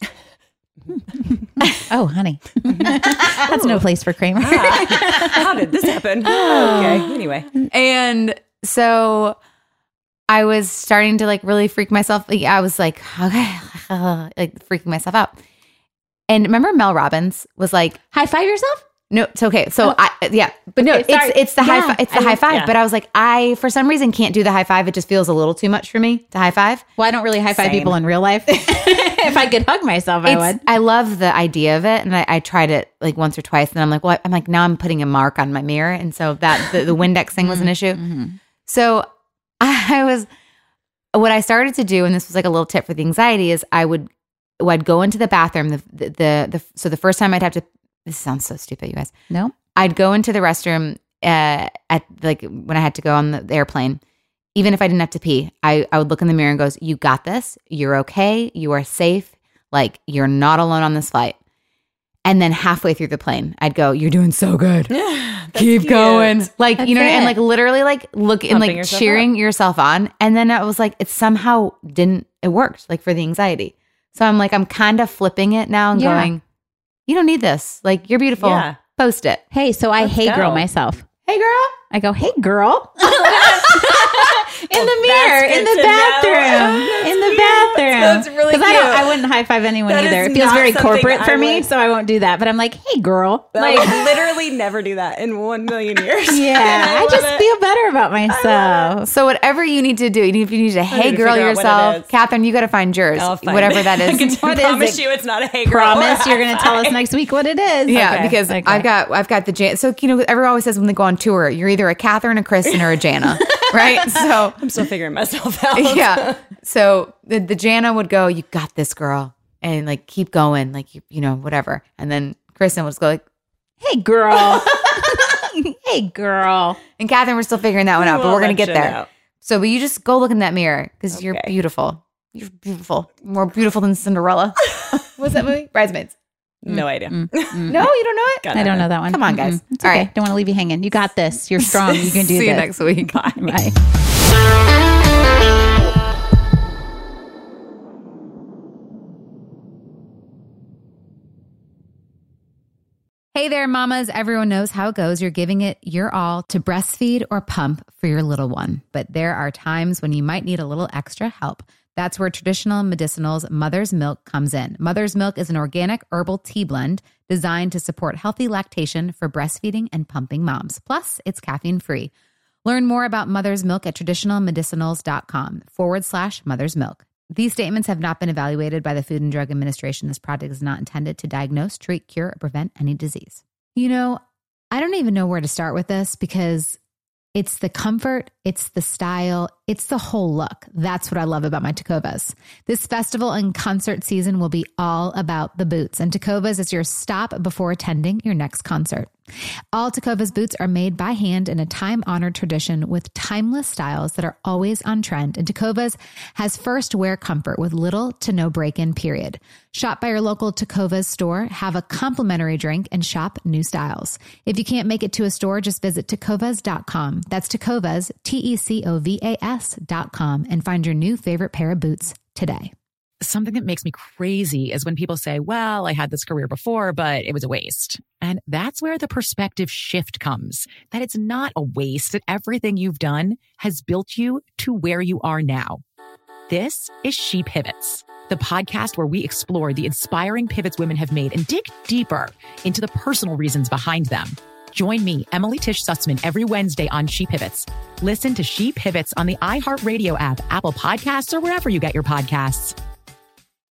Speaker 3: Oh, honey. That's no place for Kramer.
Speaker 4: How did this happen? Okay. Anyway.
Speaker 1: And so I was starting to like really freak myself. Like, I was like, okay, like freaking myself out. And remember Mel Robbins was like,
Speaker 3: High five yourself?
Speaker 1: No, it's okay. So but no,
Speaker 3: Okay, sorry.
Speaker 1: it's the high five. It's the high five.
Speaker 4: yeah.
Speaker 1: But I was like, I for some reason can't do the high five. It just feels a little too much for me to high five.
Speaker 3: Well, I don't really high five
Speaker 4: Same.
Speaker 3: people in real life. If I could hug myself, I would.
Speaker 1: I love the idea of it, and I tried it like once or twice, and I'm like, well, I'm like now I'm putting a mark on my mirror, and so that the Windex thing was an issue. So what I started to do, and this was like a little tip for the anxiety, is I'd go into the bathroom. So the first time I'd have to. This sounds so stupid, you guys.
Speaker 3: No.
Speaker 1: I'd go into the restroom at like when I had to go on the airplane. Even if I didn't have to pee, I would look in the mirror and goes, "You got this. You're okay. You are safe. Like you're not alone on this flight." And then halfway through the plane, I'd go, "You're doing so good. Keep going." Like
Speaker 3: That's
Speaker 1: you know,
Speaker 3: it.
Speaker 1: and like literally like look and
Speaker 4: Pumping
Speaker 1: like
Speaker 4: yourself
Speaker 1: cheering yourself on. And then I was like, it somehow it worked like for the anxiety. So I'm like, I'm kind of flipping it now and
Speaker 3: Yeah.
Speaker 1: going, "You don't need this. Like you're beautiful.
Speaker 4: Yeah.
Speaker 1: Post it."
Speaker 3: Hey, so I hey girl
Speaker 4: go.
Speaker 3: myself.
Speaker 1: Hey girl.
Speaker 3: I go, hey girl. In the mirror,
Speaker 4: that's
Speaker 3: in
Speaker 4: good
Speaker 3: the
Speaker 4: to know.
Speaker 3: bathroom, in the bathroom.
Speaker 4: That's really
Speaker 3: Because
Speaker 4: cute.
Speaker 3: I wouldn't high five anyone
Speaker 4: That
Speaker 3: either.
Speaker 4: is
Speaker 3: It feels
Speaker 4: not
Speaker 3: very
Speaker 4: something
Speaker 3: corporate for
Speaker 4: I
Speaker 3: me,
Speaker 4: would-
Speaker 3: so I won't do that. But I'm like, hey girl.
Speaker 4: Like literally never do that in 1,000,000 years.
Speaker 3: Yeah, I
Speaker 4: love
Speaker 3: just
Speaker 4: it.
Speaker 3: feel better about myself.
Speaker 1: So whatever you need to do, even if you need to hey
Speaker 4: to
Speaker 1: girl
Speaker 4: figure out what it
Speaker 1: yourself,
Speaker 4: is.
Speaker 1: Catherine, you got to find yours,
Speaker 4: I'll find
Speaker 1: whatever
Speaker 4: it.
Speaker 1: that
Speaker 4: I
Speaker 1: is.
Speaker 4: can
Speaker 3: What is
Speaker 4: promise
Speaker 3: it?
Speaker 4: you it's not a hey girl. or
Speaker 3: Promise
Speaker 4: a
Speaker 3: you're going to
Speaker 4: high
Speaker 3: tell us
Speaker 4: five.
Speaker 3: next week what it is.
Speaker 1: Yeah,
Speaker 4: Okay.
Speaker 1: because
Speaker 3: Okay.
Speaker 1: I've got the Jan. So you know, everyone always says when they go on tour, you're either a Catherine, a Kristen, or a Jana, right? So
Speaker 4: I'm still figuring myself out.
Speaker 1: yeah. So the Jana would go, "You got this, girl," and like keep going, like you know whatever. And then Kristen would just go like,
Speaker 3: Hey girl. Hey girl.
Speaker 1: and Catherine, we're still figuring that one out, but
Speaker 4: We'll
Speaker 1: we're gonna
Speaker 4: let
Speaker 1: get
Speaker 4: you
Speaker 1: there.
Speaker 4: know.
Speaker 1: So, but you just go look in that mirror because you're
Speaker 4: Okay.
Speaker 1: beautiful. You're beautiful, more beautiful than Cinderella. What's that movie? Bridesmaids.
Speaker 4: No idea.
Speaker 1: No, you don't know it.
Speaker 4: Got
Speaker 3: I
Speaker 4: it.
Speaker 3: don't know that one.
Speaker 1: Come on, guys.
Speaker 3: Mm-mm. It's
Speaker 1: All
Speaker 3: okay.
Speaker 1: right.
Speaker 3: Don't want to leave you hanging. You got this. You're strong. You can do
Speaker 1: See
Speaker 3: this.
Speaker 1: you next week. Bye.
Speaker 3: Bye.
Speaker 1: Hey there, mamas. Everyone knows how it goes. You're giving it your all to breastfeed or pump for your little one. But there are times when you might need a little extra help. That's where Traditional Medicinals Mother's Milk comes in. Mother's Milk is an organic herbal tea blend designed to support healthy lactation for breastfeeding and pumping moms. Plus, it's caffeine-free. Learn more about Mother's Milk at traditionalmedicinals.com/Mother's Milk. These statements have not been evaluated by the Food and Drug Administration. This product is not intended to diagnose, treat, cure, or prevent any disease. You know, I don't even know where to start with this because it's the comfort, it's the style, it's the whole look. That's what I love about my Tecovas. This festival and concert season will be all about the boots, and Tecovas is your stop before attending your next concert. All Tecovas boots are made by hand in a time-honored tradition with timeless styles that are always on trend. And Tecovas has first wear comfort with little to no break-in period. Shop by your local Tecovas store, have a complimentary drink, and shop new styles. If you can't make it to a store, just visit tecovas.com. That's Tecovas, TECOVAS.com, and find your new favorite pair of boots today.
Speaker 7: Something that makes me crazy is when people say, well, I had this career before, but it was a waste. And that's where the perspective shift comes, that it's not a waste, that everything you've done has built you to where you are now. This is She Pivots, the podcast where we explore the inspiring pivots women have made and dig deeper into the personal reasons behind them. Join me, Emily Tish Sussman, every Wednesday on She Pivots. Listen to She Pivots on the iHeartRadio app, Apple Podcasts, or wherever you get your podcasts.